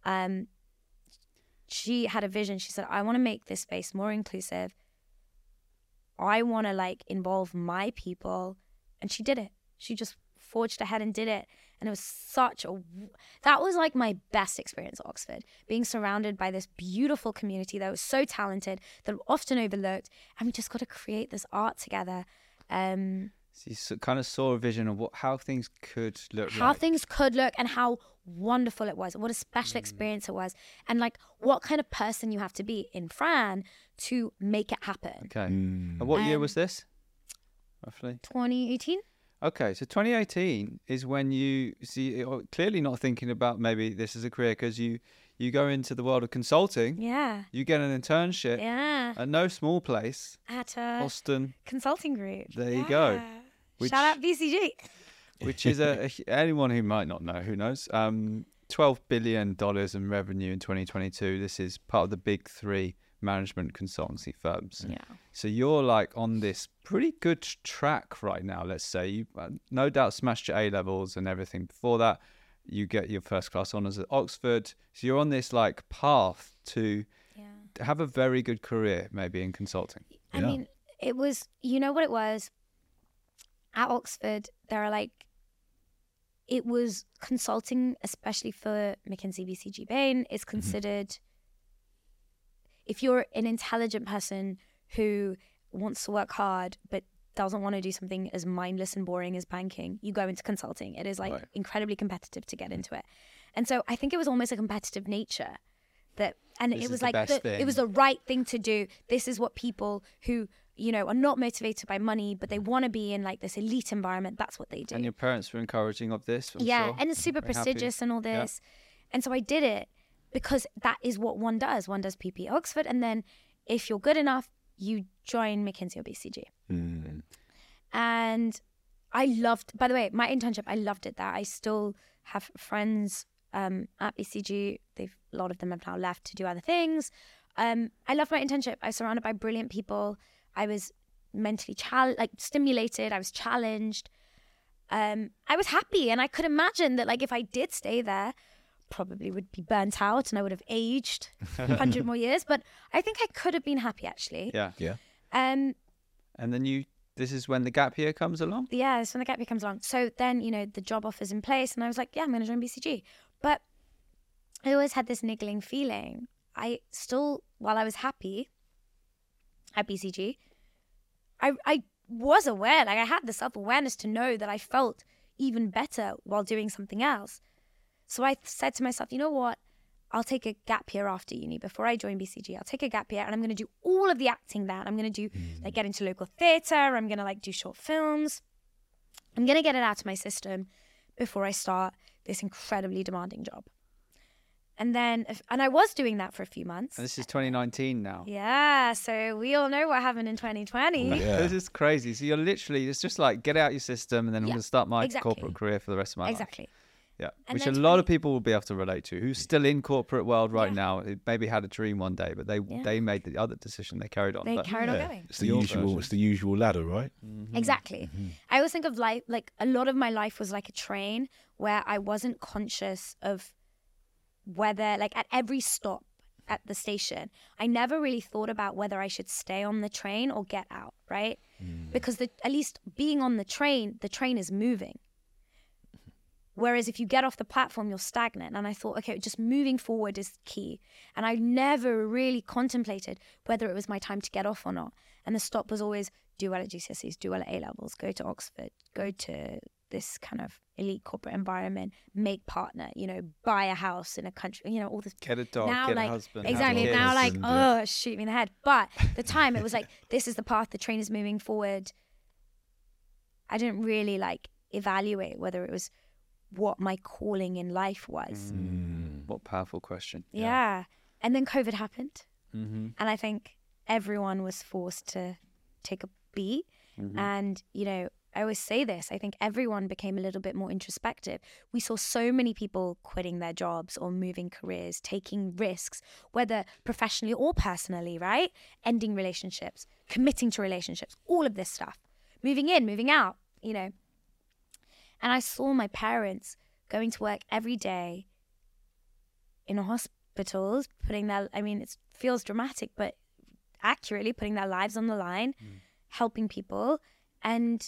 She had a vision. She said, I want to make this space more inclusive. I want to like involve my people. And she did it. She just forged ahead and did it. And it was that was like my best experience at Oxford, being surrounded by this beautiful community that was so talented, that were often overlooked. And we just got to create this art together. So you kind of saw a vision of how things could look How things could look and how wonderful it was. What a special experience it was. And like what kind of person you have to be in Fran to make it happen. Okay. And what year was this, roughly? 2018. Okay, so 2018 is when you see, clearly not thinking about maybe this as a career, because you go into the world of consulting. Yeah. You get an internship. Yeah. At no small place. At Austin Consulting Group. There you go. Shout out BCG. Which is anyone who might not know, who knows, $12 billion in revenue in 2022. This is part of the big three management consultancy firms. Yeah. So you're like on this pretty good track right now, let's say. You no doubt smashed your A-levels and everything. Before that, you get your first class honours at Oxford. So you're on this like path to have a very good career maybe in consulting. I mean, it was, you know what it was? At Oxford, there are like, it was consulting, especially for McKinsey, BCG, Bain, is considered, if you're an intelligent person who wants to work hard but doesn't want to do something as mindless and boring as banking, you go into consulting. It is like Right. incredibly competitive to get into it. And so I think it was almost a competitive nature that, and This it is was the like, best it was the right thing to do. This is what people who, you know, are not motivated by money, but they want to be in like this elite environment. That's what they do. And your parents were encouraging of this, I'm Yeah, sure. and it's super Very happy. prestigious and all Yeah. this. And so I did it because that is what one does. One does PP Oxford, and then if you're good enough, you join McKinsey or BCG. Mm. And I loved, by the way, my internship, I loved it there. I still have friends at BCG. A lot of them have now left to do other things. I loved my internship. I was surrounded by brilliant people. I was mentally stimulated. I was challenged. I was happy, and I could imagine that, like, if I did stay there, probably would be burnt out, and I would have aged 100 more years. But I think I could have been happy, actually. Yeah. Yeah. And then this is when the gap year comes along? Yeah, that's when the gap year comes along. So then, you know, the job offer's in place, and I was like, yeah, I'm going to join BCG. But I always had this niggling feeling. I still, while I was happy at BCG, I was aware, like I had the self-awareness to know that I felt even better while doing something else. So I said to myself, you know what? I'll take a gap year after uni before I join BCG. I'll take a gap year and I'm going to do all of the acting there. I'm going to do like get into local theatre. I'm going to like do short films. I'm going to get it out of my system before I start this incredibly demanding job. And then, and I was doing that for a few months. And this is 2019 now. Yeah, so we all know what happened in 2020. Oh, yeah. This is crazy. So you're literally, it's just like, get out your system and then I'm Yeah, going to start my exactly. corporate career for the rest of my life. Exactly. Yeah, And which a then lot of people will be able to relate to, who's still in corporate world right Yeah. now. It maybe had a dream one day, but they made the other decision. They carried on. They But carried on Yeah. going. It's the Your usual. version. It's the usual ladder, right? Exactly. I always think of life, like a lot of my life was like a train where I wasn't conscious of whether, like at every stop at the station, I never really thought about whether I should stay on the train or get out, right? Because at least being on the train is moving. Whereas if you get off the platform, you're stagnant. And I thought, okay, just moving forward is key. And I never really contemplated whether it was my time to get off or not. And the stop was always do well at GCSEs, do well at A-levels, go to Oxford, go to this kind of elite corporate environment, make partner, you know, buy a house in a country, you know, all this. Get a dog, Now, get like, a husband. have exactly. kids. Now, like, and, oh, shoot me in the head. But at the time, it was like, this is the path, the train is moving forward. I didn't really like evaluate whether it was what my calling in life was. What powerful question. Yeah. And then COVID happened. Mm-hmm. And I think everyone was forced to take a beat. And, you know, I always say this, I think everyone became a little bit more introspective. We saw so many people quitting their jobs or moving careers, taking risks, whether professionally or personally, right? Ending relationships, committing to relationships, all of this stuff. Moving in, moving out, you know. And I saw my parents going to work every day in hospitals, putting their, I mean, it feels dramatic, but accurately putting their lives on the line, helping people. And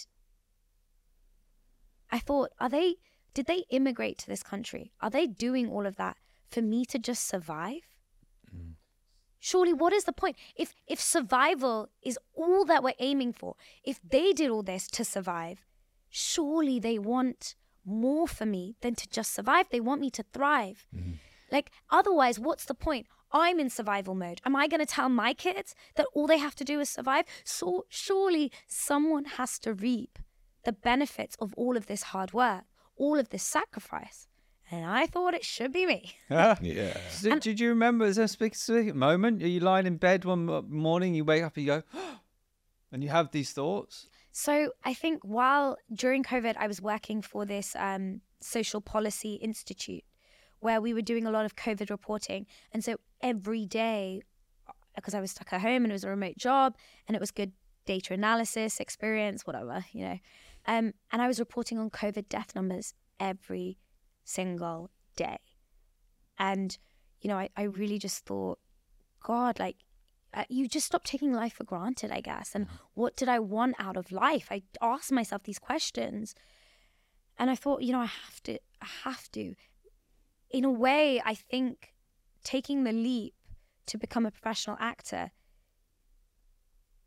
I thought, did they immigrate to this country? Are they doing all of that for me to just survive? Surely, what is the point? If survival is all that we're aiming for, if they did all this to survive, surely they want more for me than to just survive. They want me to thrive. Like, otherwise, what's the point? I'm in survival mode. Am I going to tell my kids that all they have to do is survive? So surely someone has to reap the benefits of all of this hard work, all of this sacrifice. And I thought it should be me. Yeah. So did you remember, is there a specific moment? Are you lying in bed one morning, you wake up and you go, and you have these thoughts? So I think during COVID, I was working for this social policy institute where we were doing a lot of COVID reporting. And so every day, because I was stuck at home and it was a remote job and it was good data analysis, experience, whatever, you know. And I was reporting on COVID death numbers every single day. And, you know, I really just thought, God, like, you just stop taking life for granted, I guess. And what did I want out of life? I asked myself these questions. And I thought, you know, I have to. In a way, I think taking the leap to become a professional actor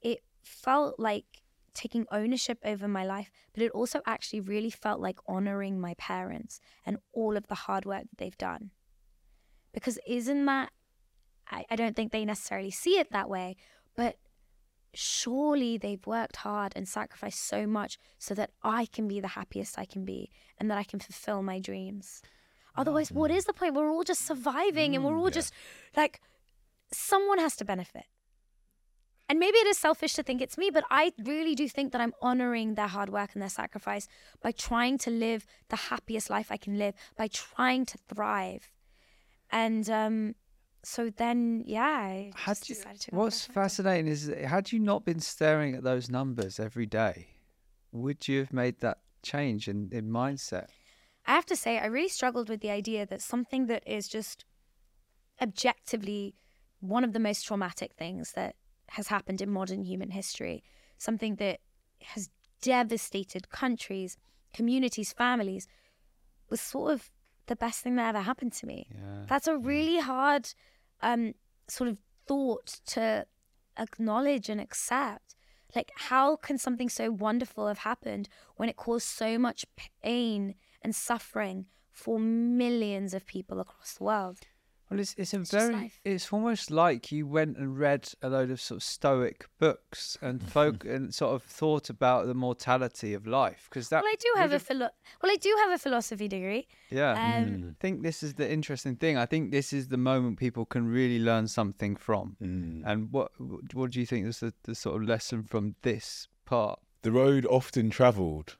it felt like taking ownership over my life, but it also actually really felt like honoring my parents and all of the hard work that they've done. Because isn't that, I don't think they necessarily see it that way, but surely they've worked hard and sacrificed so much so that I can be the happiest I can be and that I can fulfill my dreams. Otherwise, what is the point? We're all just surviving and we're all just like, someone has to benefit. And maybe it is selfish to think it's me, but I really do think that I'm honoring their hard work and their sacrifice by trying to live the happiest life I can live, by trying to thrive. And so then, I just decided to. What's fascinating is, had you not been staring at those numbers every day, would you have made that change in mindset? I have to say, I really struggled with the idea that something that is just objectively one of the most traumatic things that has happened in modern human history, something that has devastated countries, communities, families, was sort of the best thing that ever happened to me. Yeah. That's a really hard sort of thought to acknowledge and accept. Like, how can something so wonderful have happened when it caused so much pain and suffering for millions of people across the world? Well, it's just life. it's almost like you went and read a load of sort of Stoic books and and sort of thought about the mortality of life, because that. Well, I do have a philosophy degree. Yeah, I think this is the interesting thing. I think this is the moment people can really learn something from. And what do you think is the sort of lesson from this part? The road often travelled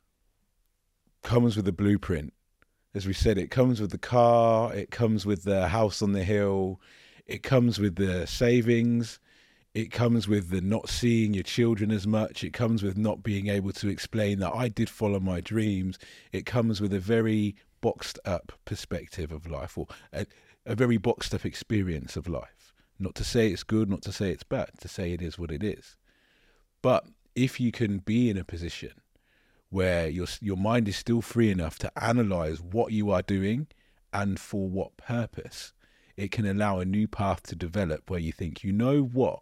comes with a blueprint. As we said, it comes with the car, it comes with the house on the hill, it comes with the savings, it comes with the not seeing your children as much, it comes with not being able to explain that I did follow my dreams, it comes with a very boxed up perspective of life, or a very boxed up experience of life. Not to say it's good, not to say it's bad, to say it is what it is. But if you can be in a position where your mind is still free enough to analyse what you are doing and for what purpose, it can allow a new path to develop where you think, you know what,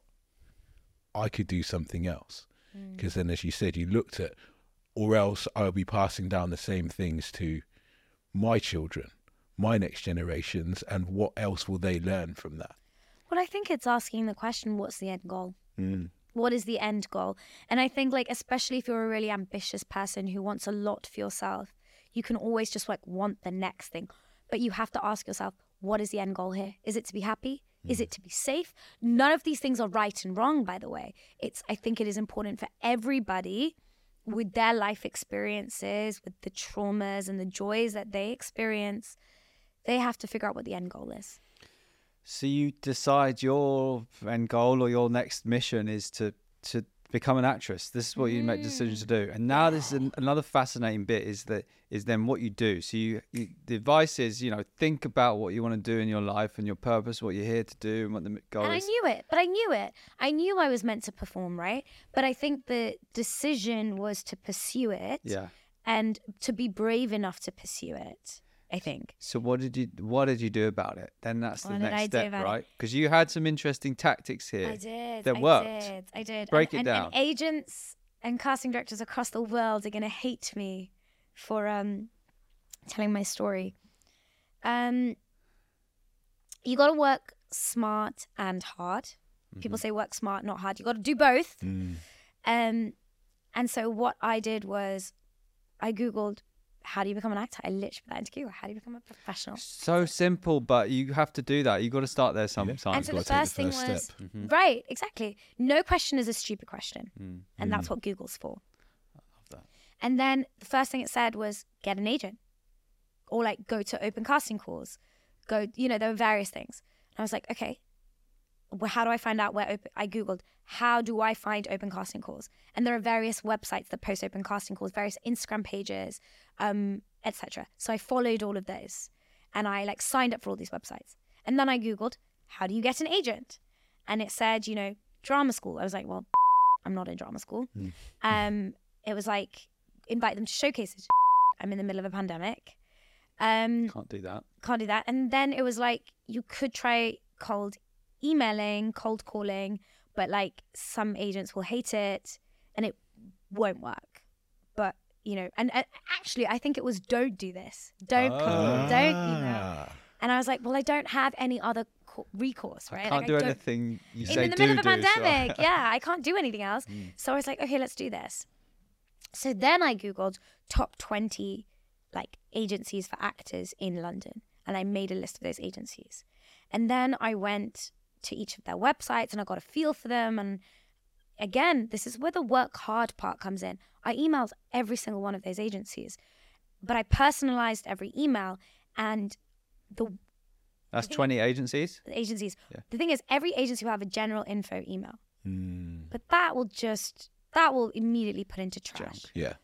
I could do something else. Because then, as you said, you looked at, or else I'll be passing down the same things to my children, my next generations, and what else will they learn from that? Well, I think it's asking the question, what's the end goal? What is the end goal? And I think, like, especially if you're a really ambitious person who wants a lot for yourself, you can always just like want the next thing. But you have to ask yourself, what is the end goal here? Is it to be happy? Is it to be safe? None of these things are right and wrong, by the way. I think it is important for everybody with their life experiences, with the traumas and the joys that they experience, they have to figure out what the end goal is. So you decide your end goal or your next mission is to become an actress. This is what you make decisions to do. And now this is another fascinating bit is then what you do. So the advice is, think about what you want to do in your life and your purpose, what you're here to do and what the goal is. I knew it. I knew I was meant to perform, right? But I think the decision was to pursue it. Yeah. And to be brave enough to pursue it, I think. So what did you do about it? Then that's the next step, right? it? Because you had some interesting tactics here. I did. That worked. I did. Break it down. And agents and casting directors across the world are going to hate me for telling my story. You got to work smart and hard. People say work smart, not hard. You got to do both. And so what I did was I Googled, how do you become an actor? I literally put that into Google. How do you become a professional? So simple, but you have to do that. You've got to start there sometimes. And so the first thing was, right, exactly. No question is a stupid question. And that's what Google's for. I love that. And then the first thing it said was get an agent or like go to open casting calls. There were various things. And I was like, okay, well, how do I find out I Googled, how do I find open casting calls? And there are various websites that post open casting calls, various Instagram pages, etc. So I followed all of those and I signed up for all these websites. And then I Googled, how do you get an agent? And it said, drama school. I was like, well, I'm not in drama school. It was like, invite them to showcases. I'm in the middle of a pandemic. Can't do that. And then it was like, you could try cold emailing, cold calling, but like some agents will hate it and it won't work. But, you know, and actually I think it was don't do this. Don't email. And I was like, well, I don't have any other recourse, right? I can't like, do anything you say in the middle of a so- pandemic. Yeah, I can't do anything else. So I was like, okay, let's do this. So then I Googled top 20 like agencies for actors in London. And I made a list of those agencies. And then I went to each of their websites and I got a feel for them. And again, this is where the work hard part comes in. I emailed every single one of those agencies, but I personalized every email. And That's 20 agencies? agencies. Yeah. The thing is, every agency will have a general info email, but that will immediately put into trash. Yeah.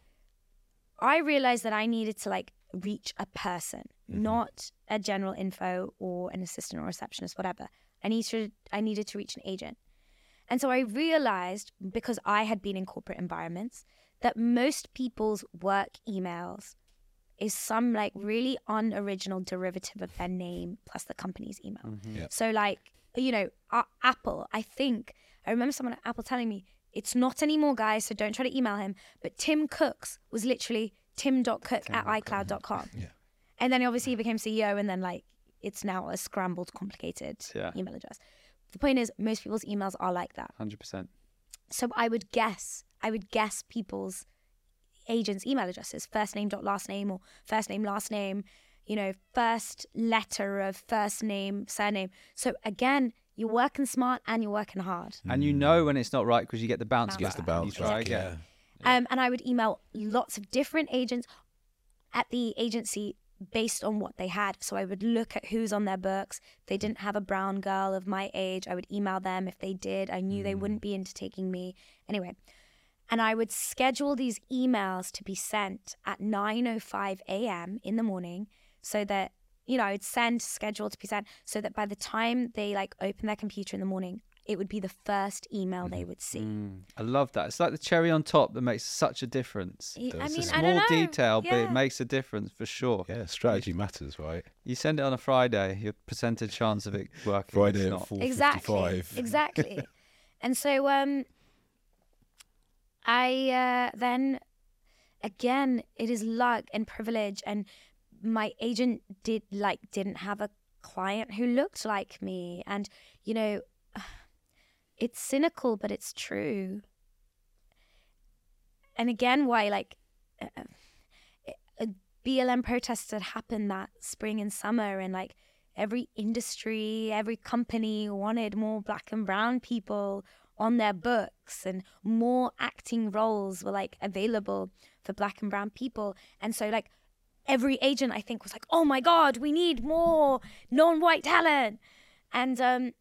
I realized that I needed to like reach a person, not a general info or an assistant or receptionist, whatever. I needed to reach an agent. And so I realized, because I had been in corporate environments, that most people's work emails is some like really unoriginal derivative of their name plus the company's email. Yeah. So like, you know, Apple, I remember someone at Apple telling me, it's not anymore, guys, so don't try to email him. But Tim Cook's was literally tim.cook@icloud.com. Yeah. And then obviously he became CEO, and then like it's now a scrambled, complicated email address. The point is, most people's emails are like that. 100%. So I would guess people's agents' email addresses, first name dot last name, or first name last name, you know, first letter of first name, surname. So again, you're working smart and you're working hard. And you know when it's not right because you get the bounce back. Gets the bounce You try back, again. And I would email lots of different agents at the agency based on what they had. So I would look at who's on their books. If they didn't have a brown girl of my age, I would email them. If they did, I knew they wouldn't be into taking me. Anyway, and I would schedule these emails to be sent at 9:05 a.m. in the morning, so that, you know, I would schedule to be sent so that by the time they like open their computer in the morning, it would be the first email they would see. I love that. It's like the cherry on top that makes such a difference. I mean, It's a I don't small know. detail, but it Yeah. makes a difference for sure. Yeah, strategy matters, right? You send it on a Friday, your percentage chance of it working Friday is at not. 4:55. Exactly. And so I then, again, it is luck and privilege, and my agent didn't have a client who looked like me, and you know, it's cynical, but it's true. And again, why like BLM protests had happened that spring and summer, and like every industry, every company wanted more black and brown people on their books, and more acting roles were like available for black and brown people. And so like every agent, I think, was like, oh my God, we need more non-white talent. And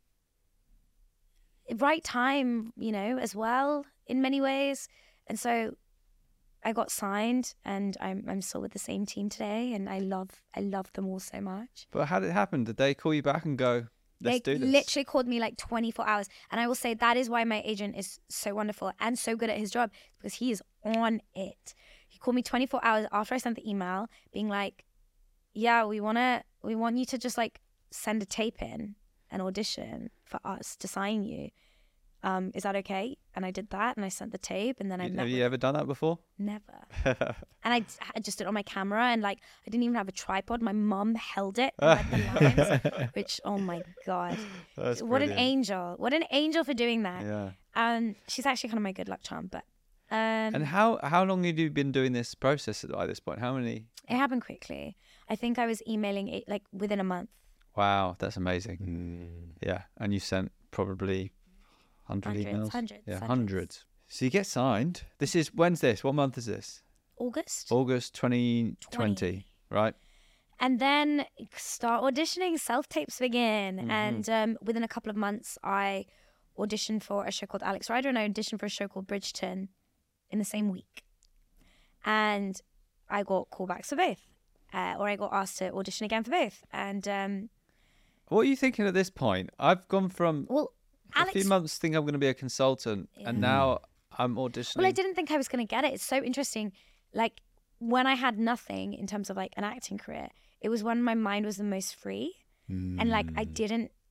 right time, you know, as well in many ways. And so I got signed, and I'm still with the same team today, and I love them all so much. But how did it happen? Did they call you back and go, let's They do this? literally called me like 24 hours. And I will say that is why my agent is so wonderful and so good at his job, because he is on it. He called me 24 hours after I sent the email being like, yeah, we want you to just like send a tape in, an audition for us to sign you. Is that okay? And I did that, and I sent the tape, and then Have you ever done that before? Never. And I just did it on my camera, and like I didn't even have a tripod. My mum held it and read the lines, which, oh my God, That's what an brilliant. angel! What an angel for doing that. Yeah. She's actually kind of my good luck charm. But And how long have you been doing this process at this point? How many? it happened quickly. I think I was emailing it like within a month. Wow, that's amazing. Yeah, and you sent probably 100 emails? Hundreds. Hundreds. So you get signed. When's this? What month is this? August. August 2020, right? And then start auditioning, self-tapes begin. Mm-hmm. And within a couple of months, I auditioned for a show called Alex Rider, and I auditioned for a show called Bridgerton in the same week. And I got callbacks for both. Or I got asked to audition again for both. And What are you thinking at this point? I've gone from well, a few months think I'm going to be a consultant, and now I'm auditioning. Well, I didn't think I was going to get it. It's so interesting. Like when I had nothing in terms of like an acting career, it was when my mind was the most free, and like I didn't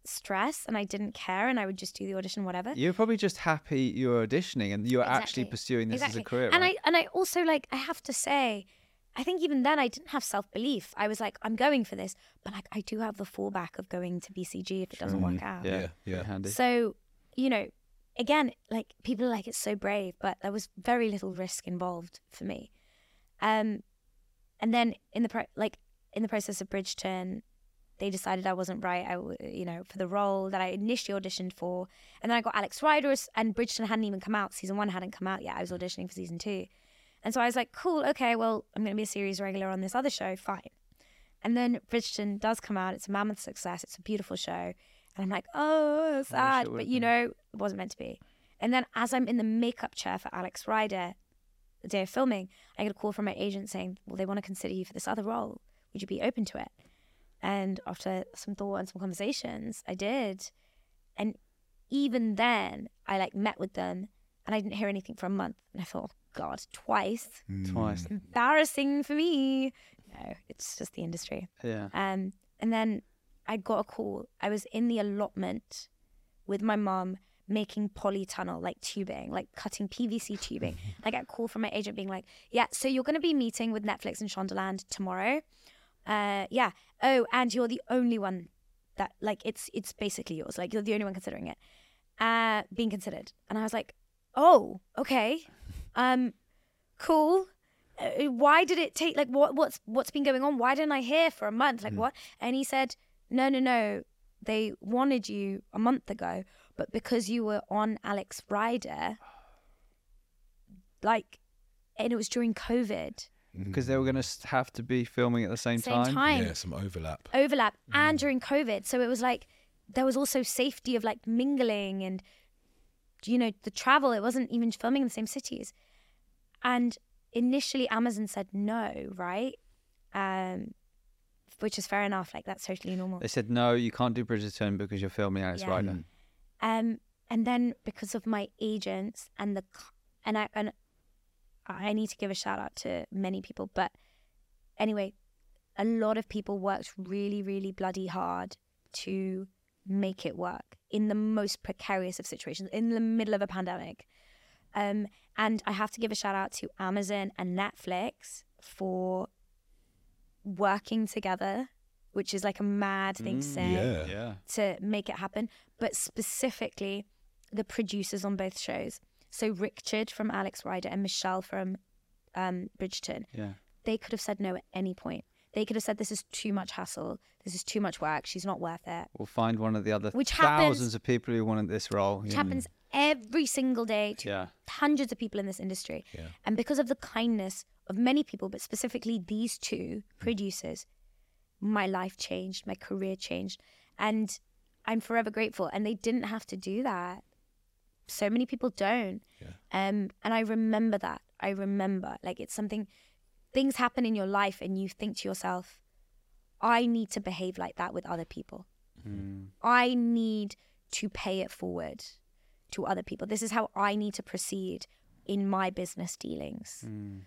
stress and I didn't care and I would just do the audition, whatever. You're probably just happy you're auditioning and you're actually Exactly. pursuing this as a Exactly. career, And right? I also, like, I have to say, I think even then I didn't have self-belief. I was like, I'm going for this, but like I do have the fallback of going to BCG if it doesn't work out. Yeah. Very handy. So, you know, again, like people are like, it's so brave, but there was very little risk involved for me. And then in the process of Bridgerton, they decided I wasn't right, for the role that I initially auditioned for. And then I got Alex Rider, and Bridgerton hadn't even come out. Season 1 hadn't come out yet. I was auditioning for season 2. And so I was like, cool, okay, well, I'm going to be a series regular on this other show, fine. And then Bridgerton does come out. It's a mammoth success. It's a beautiful show. And I'm like, oh, sad. But, it wasn't meant to be. And then as I'm in the makeup chair for Alex Rider, the day of filming, I get a call from my agent saying, well, they want to consider you for this other role. Would you be open to it? And after some thought and some conversations, I did. And even then, I like met with them and I didn't hear anything for a month. And I thought, God, twice. Embarrassing for me. No, it's just the industry. Yeah. And then I got a call. I was in the allotment with my mum making polytunnel, like tubing, like cutting PVC tubing. I got a call from my agent being like, yeah, so you're going to be meeting with Netflix and Shondaland tomorrow. Yeah. Oh, and you're the only one that, like, it's basically yours. Like, you're the only one considering it, being considered. And I was like, oh, okay. Cool. Why did it take, like, what's been going on? Why didn't I hear for a month? Like, what? And he said, no. They wanted you a month ago, but because you were on Alex Rider, like, and it was during COVID. Because they were going to have to be filming at the same time. Yeah, some overlap. And during COVID. So it was like, there was also safety of like mingling and, the travel. It wasn't even filming in the same cities. And initially Amazon said no, right? Which is fair enough. Like, that's totally normal. They said, no, you can't do Bridgerton because you're filming Alex Rider. And then because of my agents and I need to give a shout out to many people, but anyway, a lot of people worked really, really bloody hard to make it work in the most precarious of situations, in the middle of a pandemic. And I have to give a shout out to Amazon and Netflix for working together, which is like a mad thing to say, to make it happen. But specifically, the producers on both shows. So Richard from Alex Rider and Michelle from Bridgerton, they could have said no at any point. They could have said, this is too much hassle. This is too much work. She's not worth it. We'll find one of the other Which thousands of people who wanted this role. Which happens every single day to hundreds of people in this industry. Yeah. And because of the kindness of many people, but specifically these two producers, my life changed, my career changed. And I'm forever grateful. And they didn't have to do that. So many people don't. Yeah. And I remember that. I remember, like, it's something, things happen in your life and you think to yourself, I need to behave like that with other people. I need to pay it forward to other people. This is how I need to proceed in my business dealings.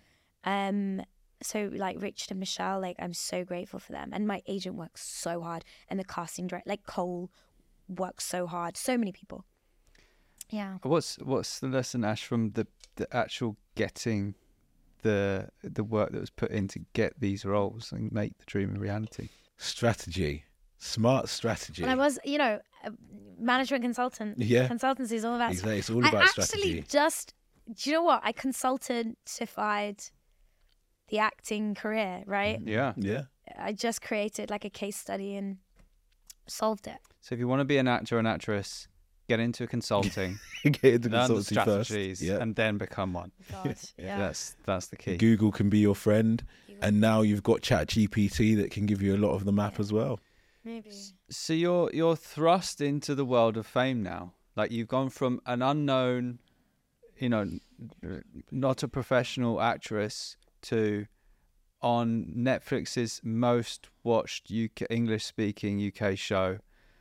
So like Richard and Michelle, like, I'm so grateful for them. And my agent works so hard, and the casting director, like Cole, works so hard. So many people. Yeah. What's the lesson, Ash, from the actual getting the work that was put in to get these roles and make the dream a reality? Strategy. Smart strategy. And I was, a management consultant. Yeah. Consultancy is all about strategy. It's all about I strategy. actually do you know what? I consultantified the acting career, right? Yeah. Yeah. I just created like a case study and solved it. So if you want to be an actor or an actress, get into consulting, get into learn the consultancy strategies, first. and then become one. God, yeah. That's the key. Google can be your friend, and now you've got ChatGPT that can give you a lot of the map as well. Maybe. So you're thrust into the world of fame now. Like, you've gone from an unknown, not a professional actress to on Netflix's most watched English-speaking UK show.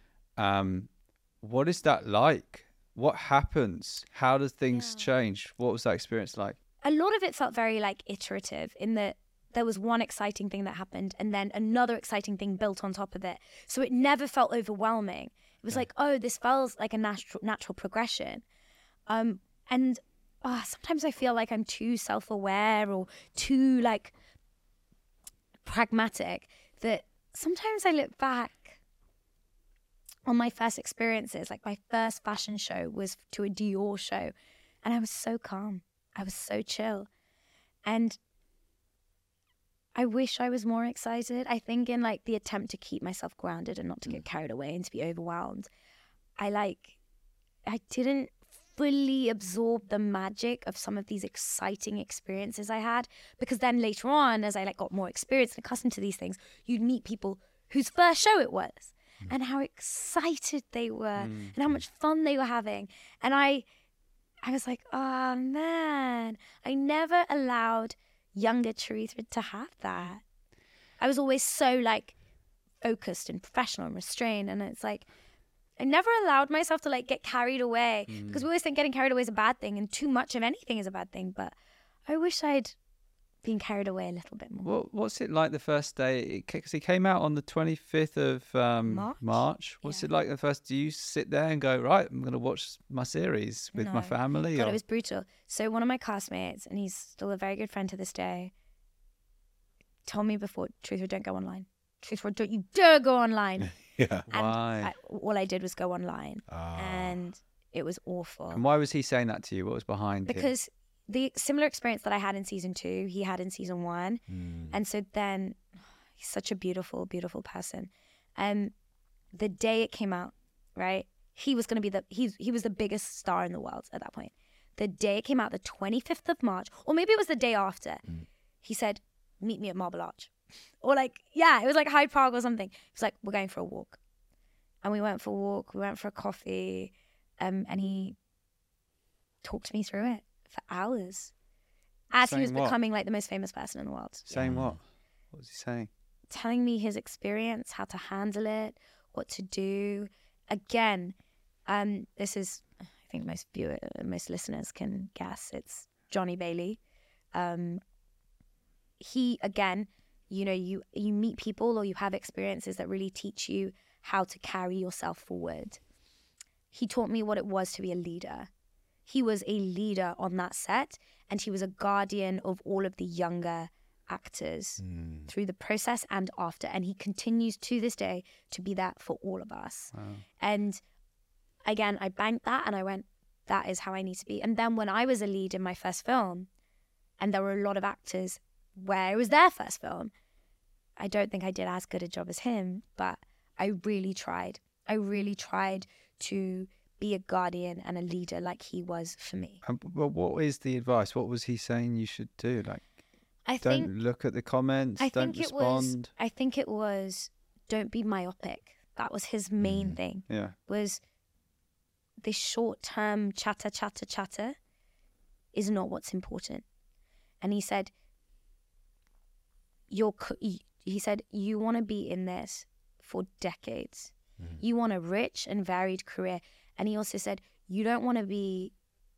What is that like? What happens? How does things change? What was that experience like? A lot of it felt very like iterative in that there was one exciting thing that happened and then another exciting thing built on top of it. So it never felt overwhelming. It was like, oh, this feels like a natural progression. And sometimes I feel like I'm too self-aware or too like pragmatic that sometimes I look back on my first experiences. Like my first fashion show was to a Dior show and I was so calm. I was so chill. And I wish I was more excited. I think in like the attempt to keep myself grounded and not to get carried away and to be overwhelmed, I didn't fully absorb the magic of some of these exciting experiences I had, because then later on, as I like got more experience and accustomed to these things, you'd meet people whose first show it was and how excited they were and how much fun they were having. And I was like, oh man, I never allowed younger Truth to have that. I was always so like focused and professional and restrained, and it's like I never allowed myself to like get carried away, because we always think getting carried away is a bad thing and too much of anything is a bad thing, but I wish I'd been carried away a little bit more. What's it like the first day? Because it came out on the 25th of March. What's it like the first? Do you sit there and go, right, I'm going to watch my series with my family? God, it was brutal. So one of my classmates, and he's still a very good friend to this day, told me before, Truth, don't go online. Truth, don't you dare go online. Yeah. And Why? all I did was go online, and it was awful. And why was he saying that to you? What was behind him? Because the similar experience that I had in season 2, he had in season 1. And so then he's such a beautiful, beautiful person. And the day it came out, right, he was going to be he was the biggest star in the world at that point. The day it came out, the 25th of March, or maybe it was the day after, he said, meet me at Marble Arch. Or like, yeah, it was like Hyde Park or something. He was like, we're going for a walk. And we went for a walk, we went for a coffee, and he talked me through it for hours as he was becoming like the most famous person in the world. Saying what? What was he saying? Telling me his experience, how to handle it, what to do. Again, this is, I think most listeners can guess, it's Johnny Bailey. He, again, you know, you meet people or you have experiences that really teach you how to carry yourself forward. He taught me what it was to be a leader. He was a leader on that set, and he was a guardian of all of the younger actors through the process and after. And he continues to this day to be that for all of us. Wow. And again, I banked that and I went, that is how I need to be. And then when I was a lead in my first film, and there were a lot of actors where it was their first film, I don't think I did as good a job as him, but I really tried. I really tried to be a guardian and a leader like he was for me. Well, what is the advice? What was he saying you should do? Like, don't look at the comments, don't respond. I think it was, don't be myopic. That was his main thing. Yeah. Was this short-term chatter is not what's important. And he said, you want to be in this for decades. You want a rich and varied career. And he also said, you don't want to be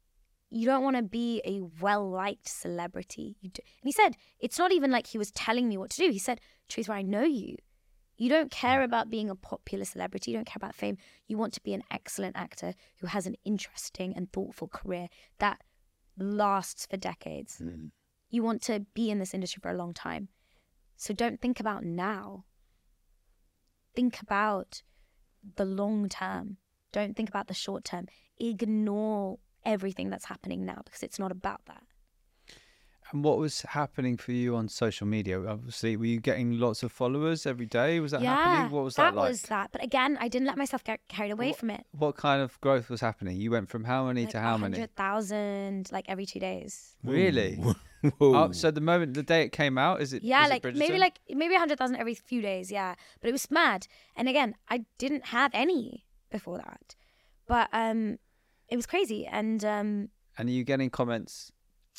a well-liked celebrity. And he said, it's not even like he was telling me what to do. He said, Truth, I know you. You don't care about being a popular celebrity. You don't care about fame. You want to be an excellent actor who has an interesting and thoughtful career that lasts for decades. You want to be in this industry for a long time. So don't think about now. Think about the long term. Don't think about the short term. Ignore everything that's happening now, because it's not about that. And what was happening for you on social media? Obviously, were you getting lots of followers every day? Was that happening? What was that like? That was that. But again, I didn't let myself get carried away from it. What kind of growth was happening? You went from how many to how many? 100,000, like every 2 days. Really? So the day it came out, is it? Yeah, like maybe 100,000 every few days. Yeah, but it was mad. And again, I didn't have any before that, but it was crazy. And are you getting comments?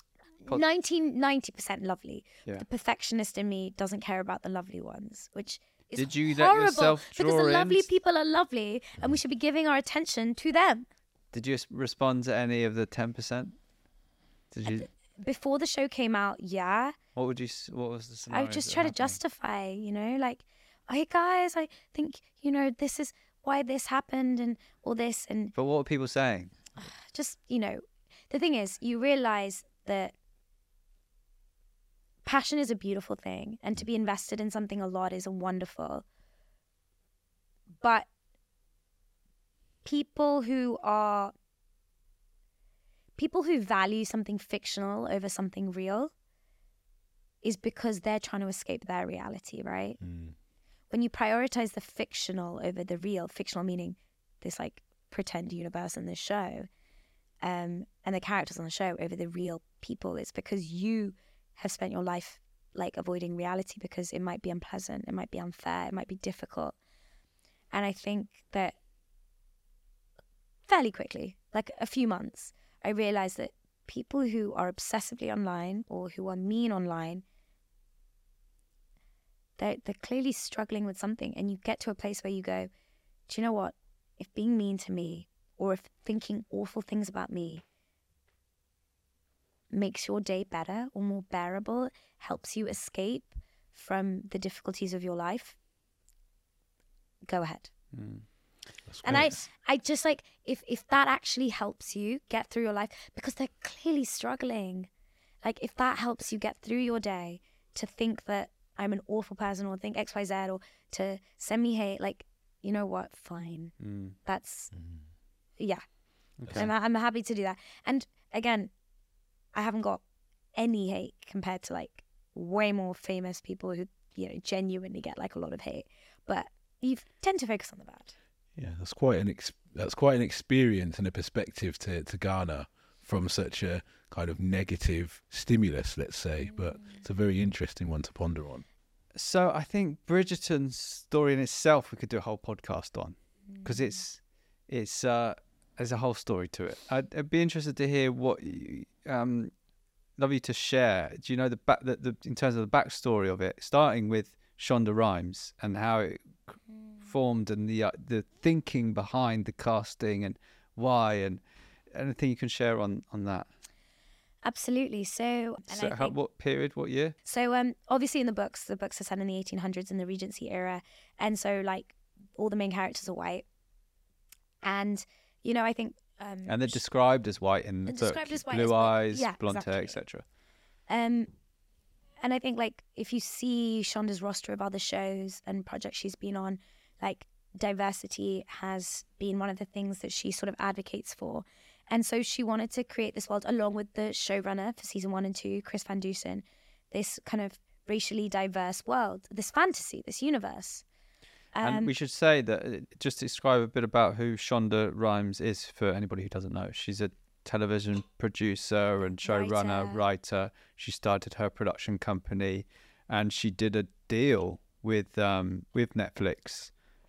90% lovely. Yeah. The perfectionist in me doesn't care about the lovely ones, which is Did you horrible, let yourself draw because the in? lovely people are lovely, and we should be giving our attention to them. Did you respond to any of the 10%? Did you? before the show came out, yeah, What was the I scenario? would just try to justify, like, hey guys, I think, this is why this happened and all this. And But what were people saying? just, the thing is, you realize that passion is a beautiful thing, and to be invested in something a lot is wonderful. But people who value something fictional over something real is because they're trying to escape their reality, right? When you prioritize the fictional over the real, fictional meaning this like pretend universe in this show, and the characters on the show over the real people, it's because you have spent your life like avoiding reality because it might be unpleasant, it might be unfair, it might be difficult. And I think that fairly quickly, like a few months, I realized that people who are obsessively online or who are mean online, they're clearly struggling with something. And you get to a place where you go, do you know what? If being mean to me or if thinking awful things about me makes your day better or more bearable, helps you escape from the difficulties of your life, go ahead. And I just like, if that actually helps you get through your life, because they're clearly struggling, like if that helps you get through your day, to think that I'm an awful person or think XYZ or to send me hate, like, you know what, fine. That's, yeah. Okay. And I'm happy to do that. And again, I haven't got any hate compared to like way more famous people who, genuinely get like a lot of hate. But you tend to focus on the bad. Yeah, that's quite an experience and a perspective to garner from such a kind of negative stimulus, let's say. But it's a very interesting one to ponder on. So I think Bridgerton's story in itself we could do a whole podcast on, because it's there's a whole story to it. I'd be interested to hear what love you to share. Do you know the in terms of the backstory of it, starting with Shonda Rhimes and how it formed and the thinking behind the casting and why, and anything you can share on that? Absolutely. So, What period, what year? So, obviously in the books are set in the 1800s in the Regency era, and so like all the main characters are white, and I think and they're described as white in the book. Blue eyes, yeah, blonde exactly. hair, etc. And I think like if you see Shonda's roster of other shows and projects she's been on, like diversity has been one of the things that she sort of advocates for. And so she wanted to create this world along with the showrunner for season 1 and 2, Chris Van Dusen, this kind of racially diverse world, this fantasy, this universe. And we should say that, just describe a bit about who Shonda Rhimes is for anybody who doesn't know. She's a television producer and showrunner, writer. She started her production company, and she did a deal with Netflix,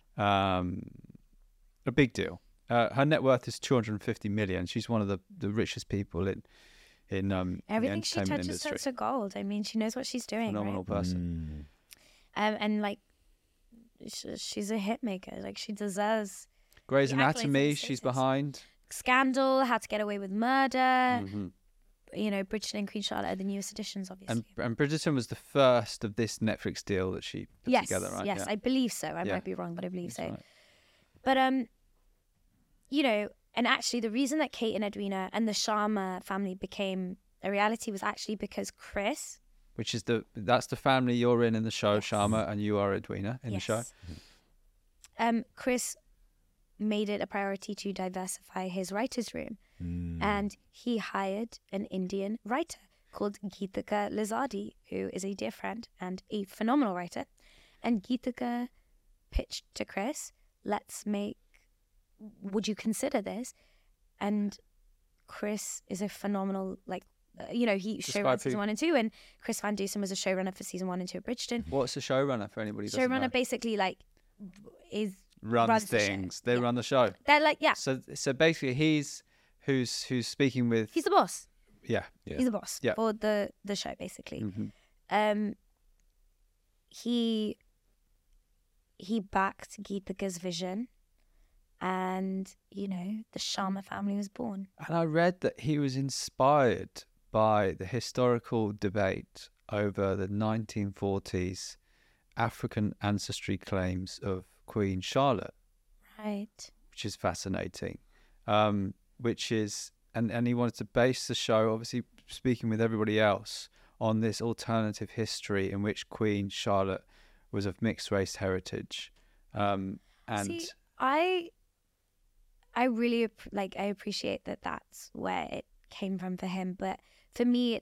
a big deal. Her net worth is 250 million. She's one of the richest people in everything the she entertainment touches industry. turns to gold. I mean, she knows what she's doing. Phenomenal right? person. And like, she's a hit maker. Like, she deserves. Grey's the accolades and Anatomy, the she's status. behind. Scandal, How to Get Away with Murder. Mm-hmm. Bridgerton and Queen Charlotte are the newest additions, obviously. And Bridgerton was the first of this Netflix deal that she put together, right? Yes, Yeah. I believe so. I Yeah. might be wrong, but I believe That's so. right. But and actually the reason that Kate and Edwina and the Sharma family became a reality was actually because Chris. Which is that's the family you're in the show, Yes. Sharma, and you are Edwina in the show. Chris made it a priority to diversify his writer's room. And he hired an Indian writer called Geetika Lizardi, who is a dear friend and a phenomenal writer. And Geetika pitched to Chris, would you consider this? And Chris is a phenomenal, he showrunner season 1 and 2, and Chris Van Dusen was a showrunner for season 1 and 2 of Bridgerton. What's a showrunner for anybody who doesn't know? Showrunner basically runs the show. things. They Yeah. run the show. They're like, yeah, So basically, he's who's speaking with. he's the boss. Yeah. He's the boss Yeah. for the show, basically. Mm-hmm. He backed Geetika's vision, and the Sharma family was born. And I read that he was inspired by the historical debate over the 1940s African ancestry claims of Queen Charlotte, Right. which is fascinating. Which is, and he wanted to base the show, obviously speaking with everybody else, on this alternative history in which Queen Charlotte was of mixed race heritage. And See, I really I appreciate that that's where it came from for him. But for me,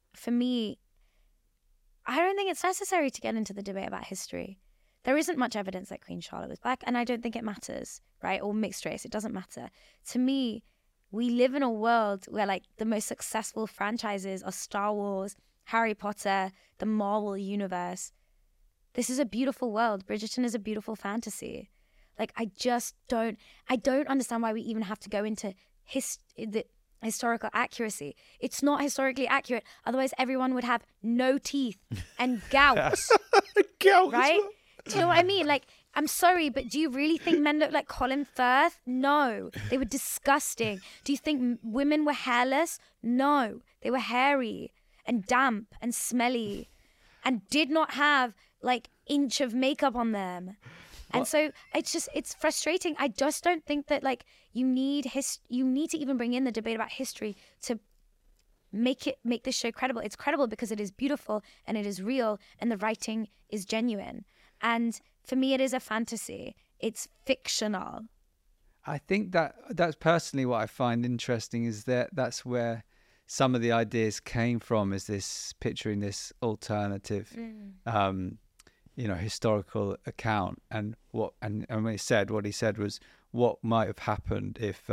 I don't think it's necessary to get into the debate about history. There isn't much evidence that Queen Charlotte was black, and I don't think it matters, right? Or mixed race, it doesn't matter. To me, we live in a world where like the most successful franchises are Star Wars, Harry Potter, the Marvel universe. This is a beautiful world. Bridgerton is a beautiful fantasy. Like, I don't understand why we even have to go into the historical accuracy. It's not historically accurate. Otherwise, everyone would have no teeth and gout. Gout, right? Do you know what I mean? Like, I'm sorry, but do you really think men look like Colin Firth? No. They were disgusting. Do you think women were hairless? No. They were hairy and damp and smelly and did not have like inch of makeup on them. And so it's frustrating. I just don't think that like you need to even bring in the debate about history to make this show credible. It's credible because it is beautiful and it is real and the writing is genuine. And for me, it is a fantasy. It's fictional. I think that's personally what I find interesting, is that that's where some of the ideas came from, is this picturing this alternative historical account, and what when he said was what might have happened if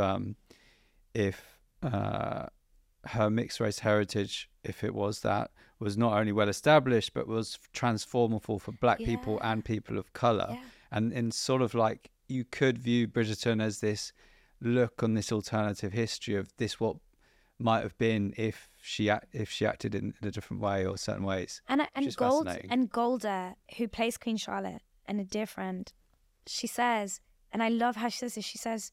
her mixed race heritage, if it was that, was not only well established but was transformable for black people and people of color. And sort of like you could view Bridgerton as this look on this alternative history of this what might have been if she acted in a different way or certain ways. And Golda, who plays Queen Charlotte, and a dear friend, she says, and I love how she says this, she says,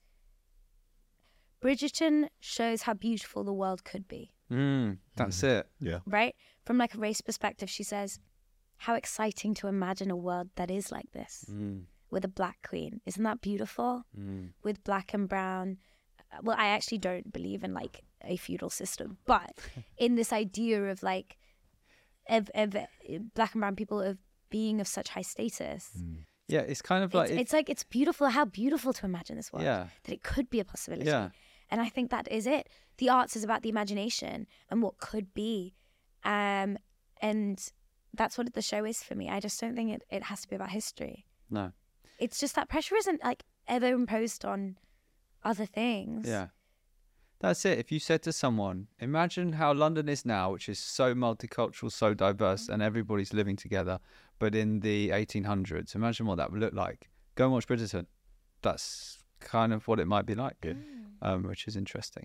Bridgerton shows how beautiful the world could be. That's it. Yeah. Right? From like a race perspective, she says, how exciting to imagine a world that is like this with a black queen. Isn't that beautiful? With black and brown. Well, I actually don't believe in like a feudal system, but in this idea of like of black and brown people of being of such high status. Yeah, it's kind of like it's beautiful. How beautiful to imagine this world. Yeah. That it could be a possibility. Yeah. And I think that is it. The arts is about the imagination and what could be. And that's what the show is for me. I just don't think it has to be about history. No. It's just that pressure isn't like ever imposed on other things. Yeah. That's it. If you said to someone, imagine how London is now, which is so multicultural, so diverse, and everybody's living together, but in the 1800s, imagine what that would look like. Go and watch Bridgerton. That's kind of what it might be like, which is interesting.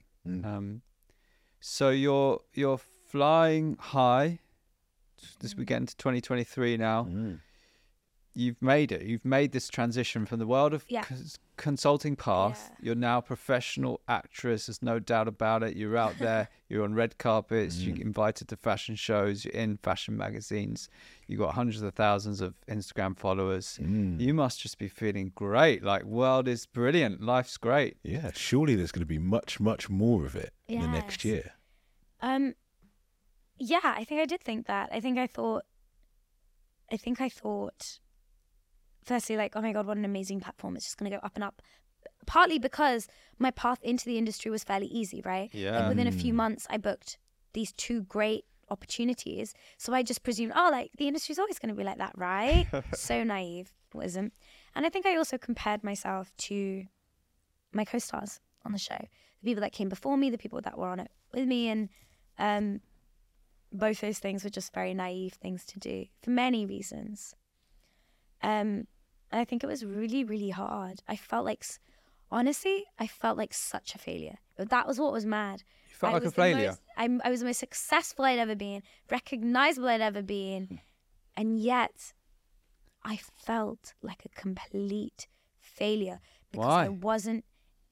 So you're flying high. As we get into 2023 now, you've made it. You've made this transition from the world of consulting path. You're now a professional actress. There's no doubt about it. You're out there. You're on red carpets. You get invited to fashion shows. You're in fashion magazines. You've got hundreds of thousands of Instagram followers. You must just be feeling great. Like, world is brilliant. Life's great. Yeah, surely there's going to be much, much more of it in the next year. Yeah, I think I did think that. I think I thought firstly, like, oh my God, what an amazing platform. It's just going to go up and up. Partly because my path into the industry was fairly easy, right? Yeah. Like within a few months, I booked these 2 great opportunities. So I just presumed, oh, like, the industry's always going to be like that, right? So naive. It wasn't. And I think I also compared myself to my co-stars on the show. The people that came before me, the people that were on it with me. And both those things were just very naive things to do for many reasons. And I think it was really, really hard. I felt like, honestly, such a failure. That was what was mad. You felt like a failure? I was the most successful I'd ever been, recognizable I'd ever been. And yet, I felt like a complete failure because Why? I wasn't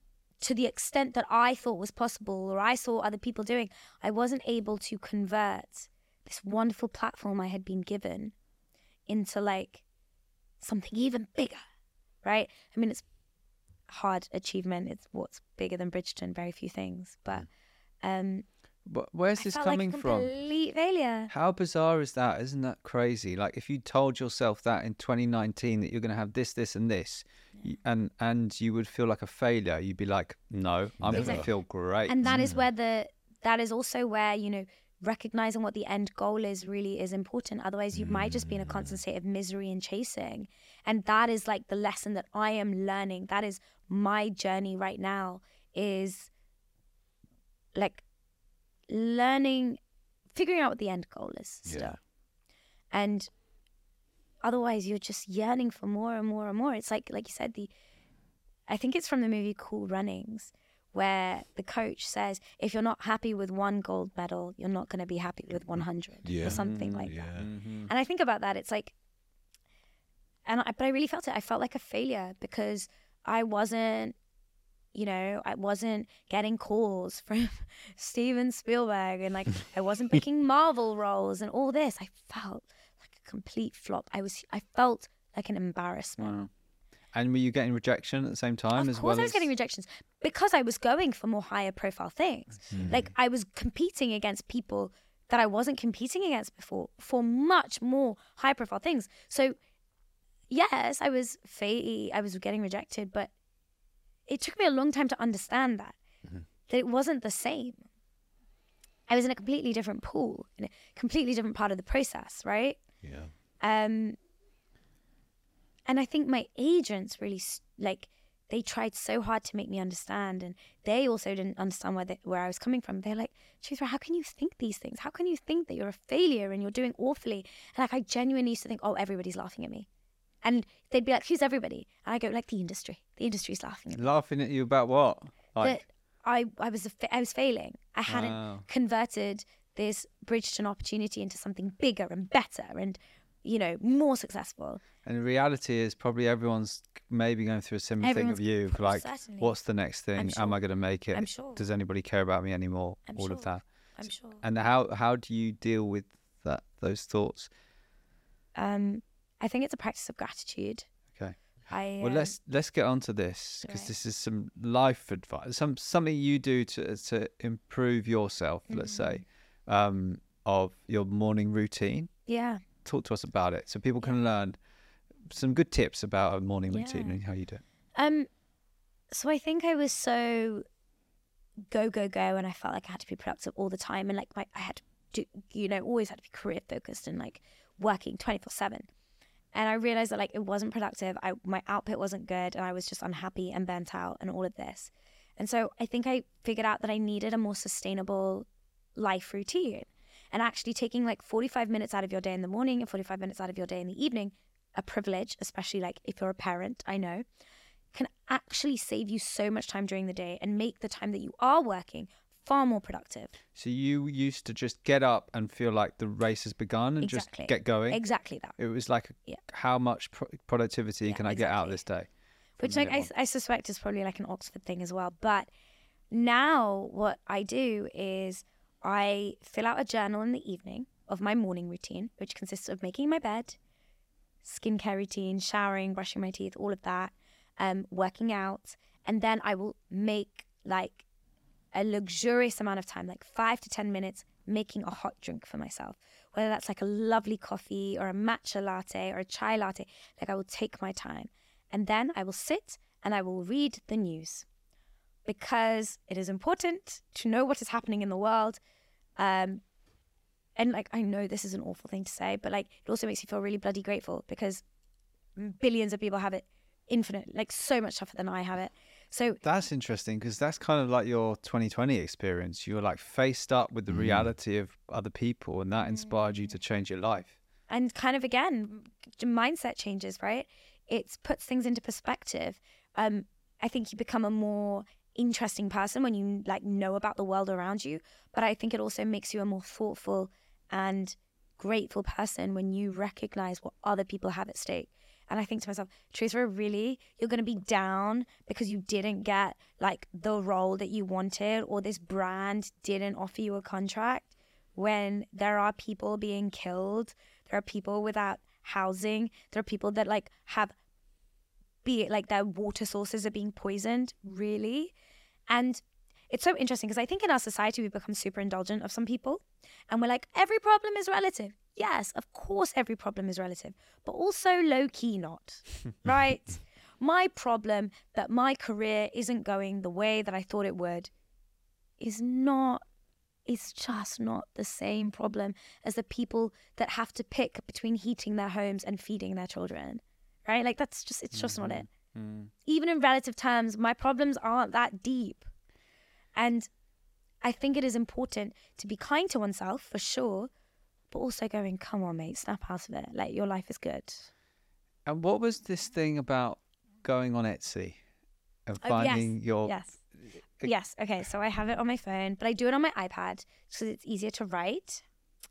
to the extent that I thought was possible or I saw other people doing, I wasn't able to convert this wonderful platform I had been given into like something even bigger, right? I mean, it's hard achievement. It's what's bigger than Bridgerton, very few things. But where's I this felt coming like a from? complete failure. How bizarre is that? Isn't that crazy? Like if you told yourself that in 2019 that you're going to have this, this, and this, and you would feel like a failure, you'd be like, no, I'm going to Never. feel great. And that is where that is also where, you know, recognizing what the end goal is really is important. Otherwise, you might just be in a constant state of misery and chasing. And that is like the lesson that I am learning. That is my journey right now, is like learning, figuring out what the end goal is still. Yeah. And otherwise, you're just yearning for more and more and more. It's like you said, I think it's from the movie Cool Runnings, where the coach says, if you're not happy with 1 gold medal, you're not going to be happy with 100 Yeah. or something like that. Yeah. Mm-hmm. And I think about that, it's like, but I really felt it. I felt like a failure because I wasn't getting calls from Steven Spielberg, and like I wasn't booking Marvel roles and all this. I felt like a complete flop. I felt like an embarrassment. Wow. And were you getting rejection at the same time as Of well? course I was getting rejections because I was going for more higher profile things. Like I was competing against people that I wasn't competing against before for much more high profile things. So yes, I was getting rejected, but it took me a long time to understand that it wasn't the same. I was in a completely different pool, in a completely different part of the process, right? Yeah. And I think my agents really, they tried so hard to make me understand, and they also didn't understand where I was coming from. They're like, Chitra, how can you think these things? How can you think that you're a failure and you're doing awfully? And like, I genuinely used to think, oh, everybody's laughing at me. And they'd be like, who's everybody? And I go, like, the industry. The industry's laughing at me. Laughing at you about what? Like, That I was failing. I hadn't Wow. converted this Bridgerton opportunity into something bigger and better and, you know, more successful. and the reality is probably everyone's maybe going through a similar thing of you. Like, Certainly. what's the next thing? I'm Am sure. I going to make it? I'm sure. Does anybody care about me anymore? I'm All sure. of that. I'm sure. And how do you deal with those thoughts? I think it's a practice of gratitude. Okay. Well, Well, let's get on to this, because Right. this is some life advice, something you do to improve yourself. Let's say, of your morning routine. yeah. Talk to us about it so people can learn some good tips about a morning routine Yeah. and how you do it. So I think I was so go, and I felt like I had to be productive all the time. And like I had to do, always had to be career focused and like working 24/7. And I realized that like it wasn't productive. My output wasn't good, and I was just unhappy and burnt out and all of this. And so I think I figured out that I needed a more sustainable life routine. And actually taking like 45 minutes out of your day in the morning and 45 minutes out of your day in the evening, a privilege, especially like if you're a parent, I know, can actually save you so much time during the day and make the time that you are working far more productive. So you used to just get up and feel like the race has begun and Exactly. just get going. Exactly that. It was like, Yeah. how much productivity Yeah, can I get out exactly. this day? Which from like minute I suspect is probably like an Oxford thing as well. But now what I do is I fill out a journal in the evening of my morning routine, which consists of making my bed, skincare routine, showering, brushing my teeth, all of that, working out. And then I will make like a luxurious amount of time, like 5 to 10 minutes, making a hot drink for myself. Whether that's like a lovely coffee or a matcha latte or a chai latte, like I will take my time. And then I will sit and I will read the news, because it is important to know what is happening in the world. And like, I know this is an awful thing to say, but like, it also makes you feel really bloody grateful, because billions of people have it infinite, like so much tougher than I have it. So That's interesting, because that's kind of like your 2020 experience. You were like faced up with the reality of other people, and that inspired you to change your life. and kind of again, mindset changes, right? It puts things into perspective. I think you become a more interesting person when you like know about the world around you, but I think it also makes you a more thoughtful and grateful person when you recognize what other people have at stake. And I think to myself, Teresa, really, you're going to be down because you didn't get like the role that you wanted, or this brand didn't offer you a contract, when there are people being killed, there are people without housing, there are people that like be it like their water sources are being poisoned, really. And it's so interesting because I think in our society we've become super indulgent of some people, and we're like, every problem is relative. Yes, of course every problem is relative, but also low-key not, right? My problem that my career isn't going the way that I thought it would it's just not the same problem as the people that have to pick between heating their homes and feeding their children, right? Like it's just not it. Even in relative terms, my problems aren't that deep. And I think it is important to be kind to oneself, for sure, but also going, come on, mate, snap out of it. Like, your life is good. And what was this thing about going on Etsy and finding your... Yes. Okay, so I have it on my phone, but I do it on my iPad so it's easier to write.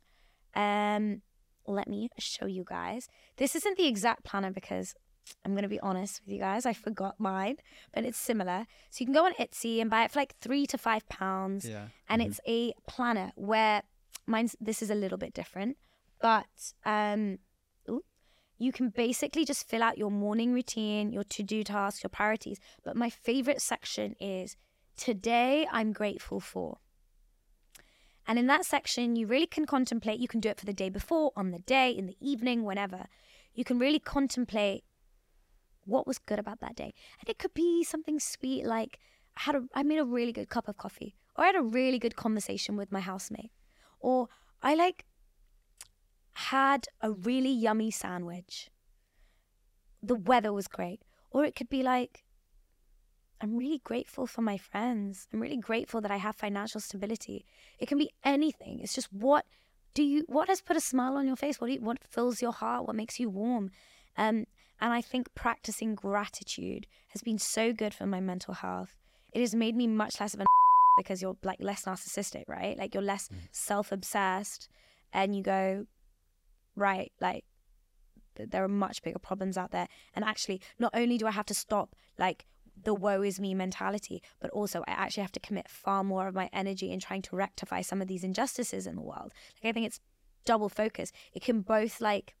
Let me show you guys. This isn't the exact planner because I'm going to be honest with you guys, I forgot mine, but it's similar. So you can go on Etsy and buy it for like £3 to £5. Yeah. And it's a planner where this is a little bit different, but you can basically just fill out your morning routine, your to-do tasks, your priorities. But my favorite section is today I'm grateful for. And in that section, you really can contemplate. You can do it for the day before, on the day, in the evening, whenever. You can really contemplate what was good about that day. And it could be something sweet like I made a really good cup of coffee, or I had a really good conversation with my housemate, or I had a really yummy sandwich. The weather was great. Or it could be like, I'm really grateful for my friends. I'm really grateful that I have financial stability. It can be anything. It's just what has put a smile on your face? What fills your heart? What makes you warm? And I think practicing gratitude has been so good for my mental health. It has made me much less of an because you're like less narcissistic, right? Like you're less self-obsessed, and you go, right, like there are much bigger problems out there. And actually, not only do I have to stop like the woe is me mentality, but also I actually have to commit far more of my energy in trying to rectify some of these injustices in the world. Like I think it's double focus. It can both like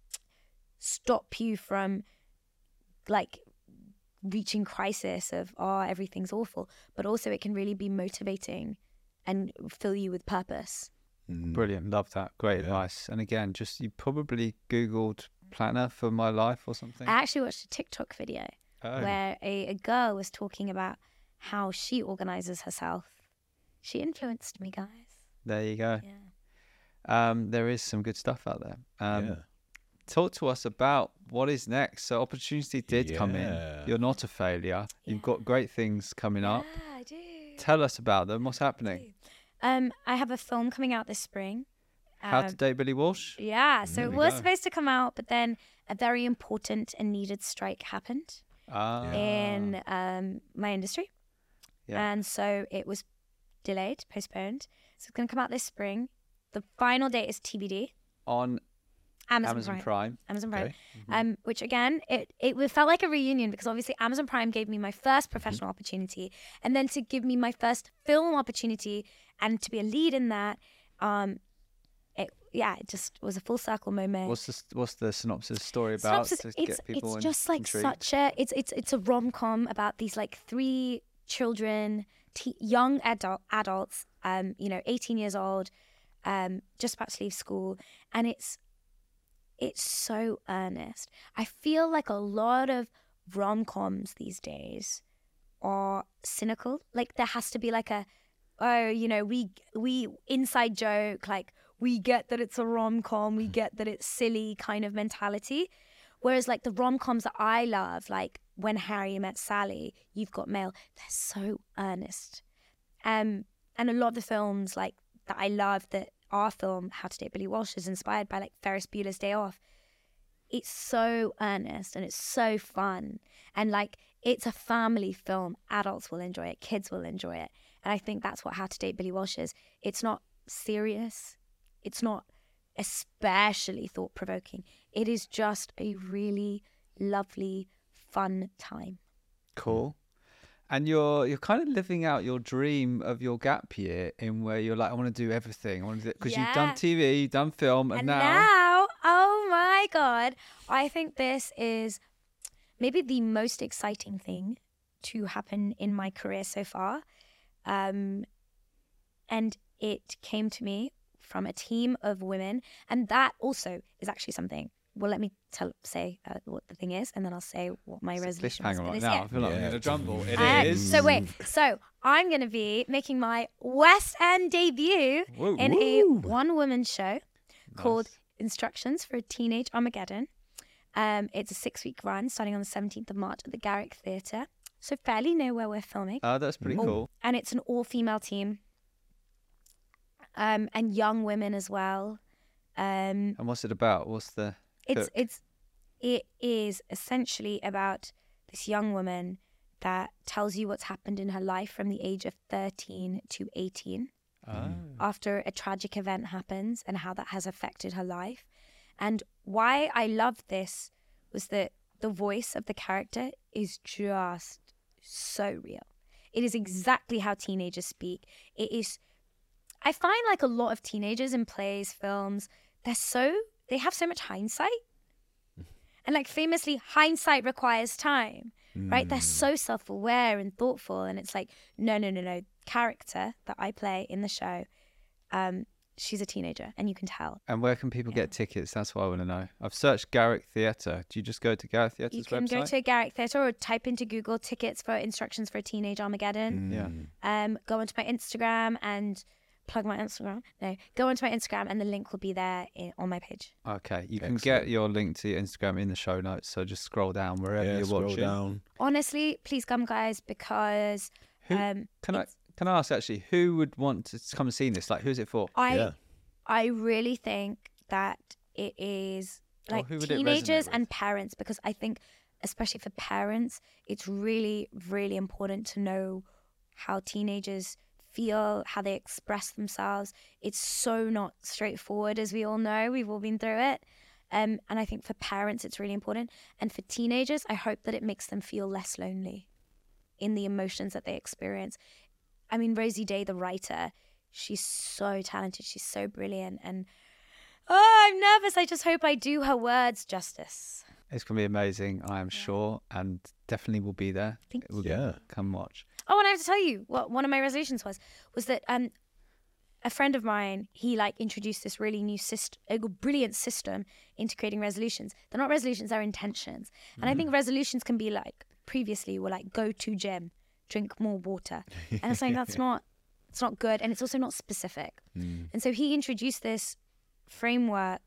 stop you from like reaching crisis of everything's awful, but also it can really be motivating and fill you with purpose. Brilliant, love that, great advice. And again, just you probably Googled planner for my life or something. I actually watched a TikTok video where a girl was talking about how she organizes herself. She influenced me, guys. There you go. Yeah. There is some good stuff out there. Talk to us about what is next. So opportunity did come in. You're not a failure. You've got great things coming up. Yeah, I do. Tell us about them. What's happening? I have a film coming out this spring. How to Date Billy Walsh? Yeah, so it was supposed to come out, but then a very important and needed strike happened in my industry. Yeah. And so it was delayed, postponed. So it's going to come out this spring. The final date is TBD. On Amazon Prime. Amazon Prime. Okay. Which again, it felt like a reunion because obviously Amazon Prime gave me my first professional opportunity, and then to give me my first film opportunity and to be a lead in that, it just was a full circle moment. What's the synopsis story about? It's just like intrigued. It's a rom-com about these like three children, young adults, 18 years old, just about to leave school, and it's so earnest. I feel like a lot of rom-coms these days are cynical. Like there has to be like we inside joke, like we get that it's a rom-com, we get that it's silly kind of mentality. Whereas like the rom-coms that I love, like When Harry Met Sally, You've Got Mail, they're so earnest. And a lot of the films like that I love that our film, How to Date Billy Walsh, is inspired by like Ferris Bueller's Day Off. It's so earnest and it's so fun. And like, it's a family film. Adults will enjoy it. Kids will enjoy it. And I think that's what How to Date Billy Walsh is. It's not serious. It's not especially thought-provoking. It is just a really lovely, fun time. Cool. And you're kind of living out your dream of your gap year in where you're like, I want to do everything. I want to do, because you've done TV, you've done film, and now, oh my God, I think this is maybe the most exciting thing to happen in my career so far. And it came to me from a team of women. And that also is actually something. Well, let me say what the thing is, and then I'll say what my resolution is. Hang on right now. I feel like I'm going to jumble. It is. So wait. So I'm going to be making my West End debut in a one-woman show called Instructions for a Teenage Armageddon. It's a 6-week run starting on the 17th of March at the Garrick Theatre. So fairly near where we're filming. Oh, that's pretty cool. And it's an all-female team. And young women as well. And what's it about? What's the... It is essentially about this young woman that tells you what's happened in her life from the age of 13 to 18 after a tragic event happens and how that has affected her life. And why I loved this was that the voice of the character is just so real. It is exactly how teenagers speak. It is, I find like a lot of teenagers in plays, films, they have so much hindsight. And like famously, hindsight requires time, right? They're so self-aware and thoughtful. And it's like, no. Character that I play in the show, she's a teenager and you can tell. And where can people get tickets? That's what I want to know. I've searched Garrick Theatre. Do you just go to Garrick Theatre's website? You can go to Garrick Theatre or type into Google tickets for Instructions for a Teenage Armageddon. Go onto my Instagram and plug my Instagram. No, go onto my Instagram and the link will be there on my page. Okay, you can get your link to your Instagram in the show notes. So just scroll down wherever you're watching. Down. Honestly, please come, guys, because can I ask actually, who would want to come and see this? Like, who's it for? I really think that it is like who would teenagers it and parents, because I think especially for parents, it's really, really important to know how teenagers feel, how they express themselves. It's so not straightforward, as we all know. We've all been through it. And I think for parents, it's really important. And for teenagers, I hope that it makes them feel less lonely in the emotions that they experience. I mean, Rosie Day, the writer, she's so talented. She's so brilliant. And I'm nervous. I just hope I do her words justice. It's going to be amazing, I am sure, and definitely will be there. Thank you. Come watch. Oh, and I have to tell you what one of my resolutions was that a friend of mine, he like introduced this really new system, a brilliant system into creating resolutions. They're not resolutions, they're intentions. And I think resolutions can be like, previously were like, go to gym, drink more water. And it's like, it's not good. And it's also not specific. And so he introduced this framework,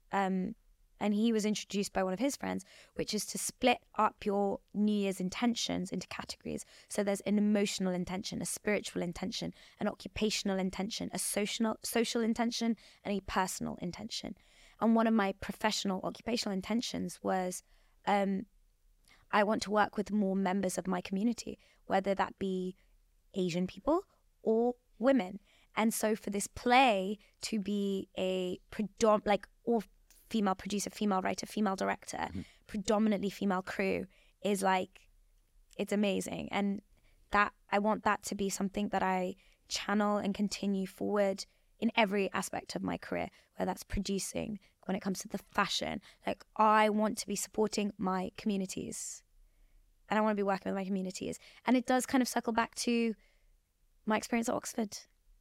and he was introduced by one of his friends, which is to split up your New Year's intentions into categories. So there's an emotional intention, a spiritual intention, an occupational intention, a social intention, and a personal intention. And one of my professional occupational intentions was I want to work with more members of my community, whether that be Asian people or women. And so for this play to be a all female producer, female writer, female director, predominantly female crew is like, it's amazing. And that I want that to be something that I channel and continue forward in every aspect of my career, whether that's producing, when it comes to the fashion. Like, I want to be supporting my communities and I want to be working with my communities. And it does kind of circle back to my experience at Oxford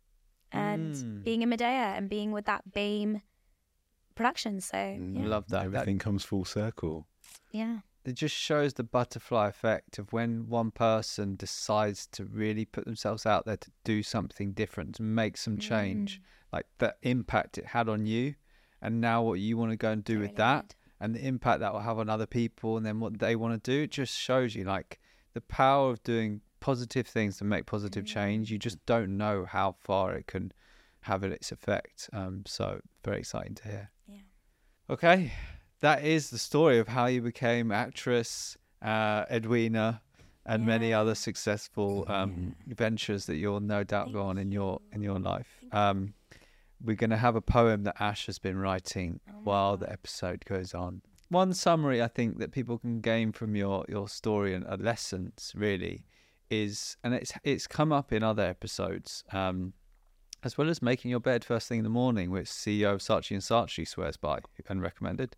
and being in Medea and being with that BAME production. So yeah. Love that. Everything comes full circle. Yeah. It just shows the butterfly effect of when one person decides to really put themselves out there to do something different, to make some change, like the impact it had on you, and now what you want to go and do with that, and the impact that will have on other people, and then what they want to do. It just shows you like the power of doing positive things to make positive change. You just don't know how far it can have its effect. So very exciting to hear. Yeah. Okay. That is the story of how you became actress, Edwina, and many other successful ventures that you'll no doubt go on in your life. we're going to have a poem that Ash has been writing while the episode goes on. One summary I think that people can gain from your story and lessons really is, and it's come up in other episodes, as well as making your bed first thing in the morning, which CEO of Saatchi & Saatchi swears by and recommended.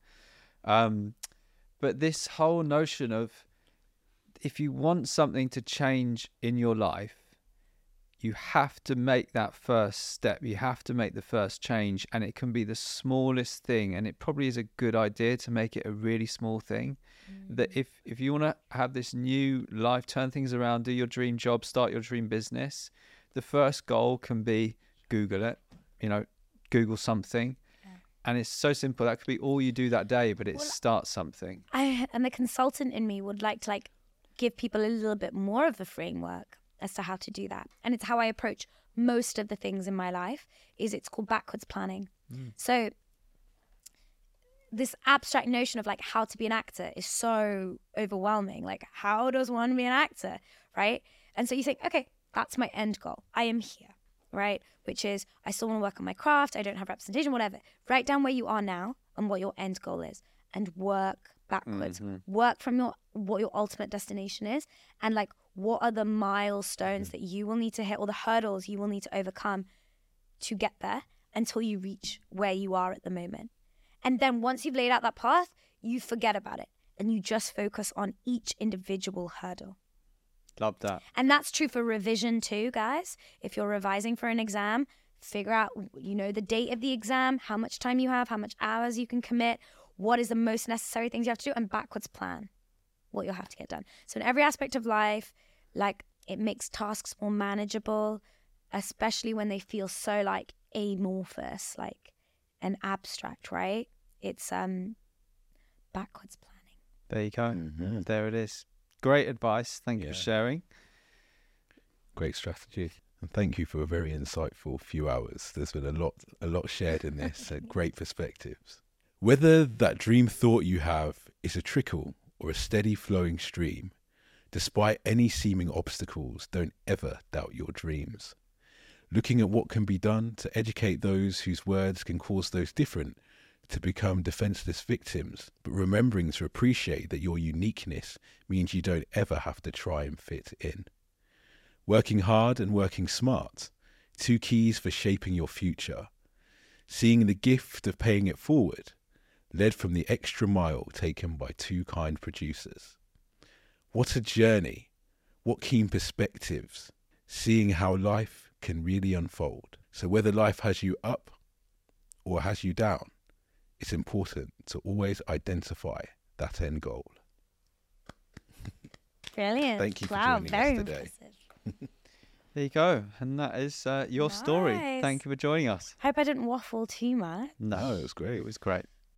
But this whole notion of, if you want something to change in your life, you have to make that first step. You have to make the first change, and it can be the smallest thing, and it probably is a good idea to make it a really small thing. That if you want to have this new life, turn things around, do your dream job, start your dream business, the first goal can be Google it, Google something. And it's so simple. That could be all you do that day, but it starts something. And the consultant in me would like to give people a little bit more of the framework as to how to do that. And it's how I approach most of the things in my life. It's called backwards planning. So this abstract notion of how to be an actor is so overwhelming. How does one be an actor, right? And so you think, okay, that's my end goal. I am here, right? Which is, I still want to work on my craft. I don't have representation, whatever. Write down where you are now and what your end goal is, and work backwards. Work from what your ultimate destination is, and what are the milestones that you will need to hit, or the hurdles you will need to overcome to get there until you reach where you are at the moment. And then once you've laid out that path, you forget about it and you just focus on each individual hurdle. Love that. And that's true for revision too, guys. If you're revising for an exam, figure out, the date of the exam, how much time you have, how much hours you can commit, what is the most necessary things you have to do, and backwards plan what you'll have to get done. So in every aspect of life, it makes tasks more manageable, especially when they feel so amorphous, and abstract, right? It's backwards planning. There you go. There it is. Great advice. Thank you for sharing. Great strategy. And thank you for a very insightful few hours. There's been a lot shared in this. Great perspectives. Whether that dream thought you have is a trickle or a steady flowing stream, despite any seeming obstacles, don't ever doubt your dreams. Looking at what can be done to educate those whose words can cause those different to become defenseless victims, but remembering to appreciate that your uniqueness means you don't ever have to try and fit in. Working hard and working smart, 2 keys for shaping your future. Seeing the gift of paying it forward, led from the extra mile taken by 2 kind producers. What a journey, what keen perspectives, seeing how life can really unfold. So whether life has you up or has you down, it's important to always identify that end goal. Brilliant. Thank you for joining us today. Impressive. There you go. And that is your story. Nice. Thank you for joining us. Hope I didn't waffle too much. No, it was great. It was great.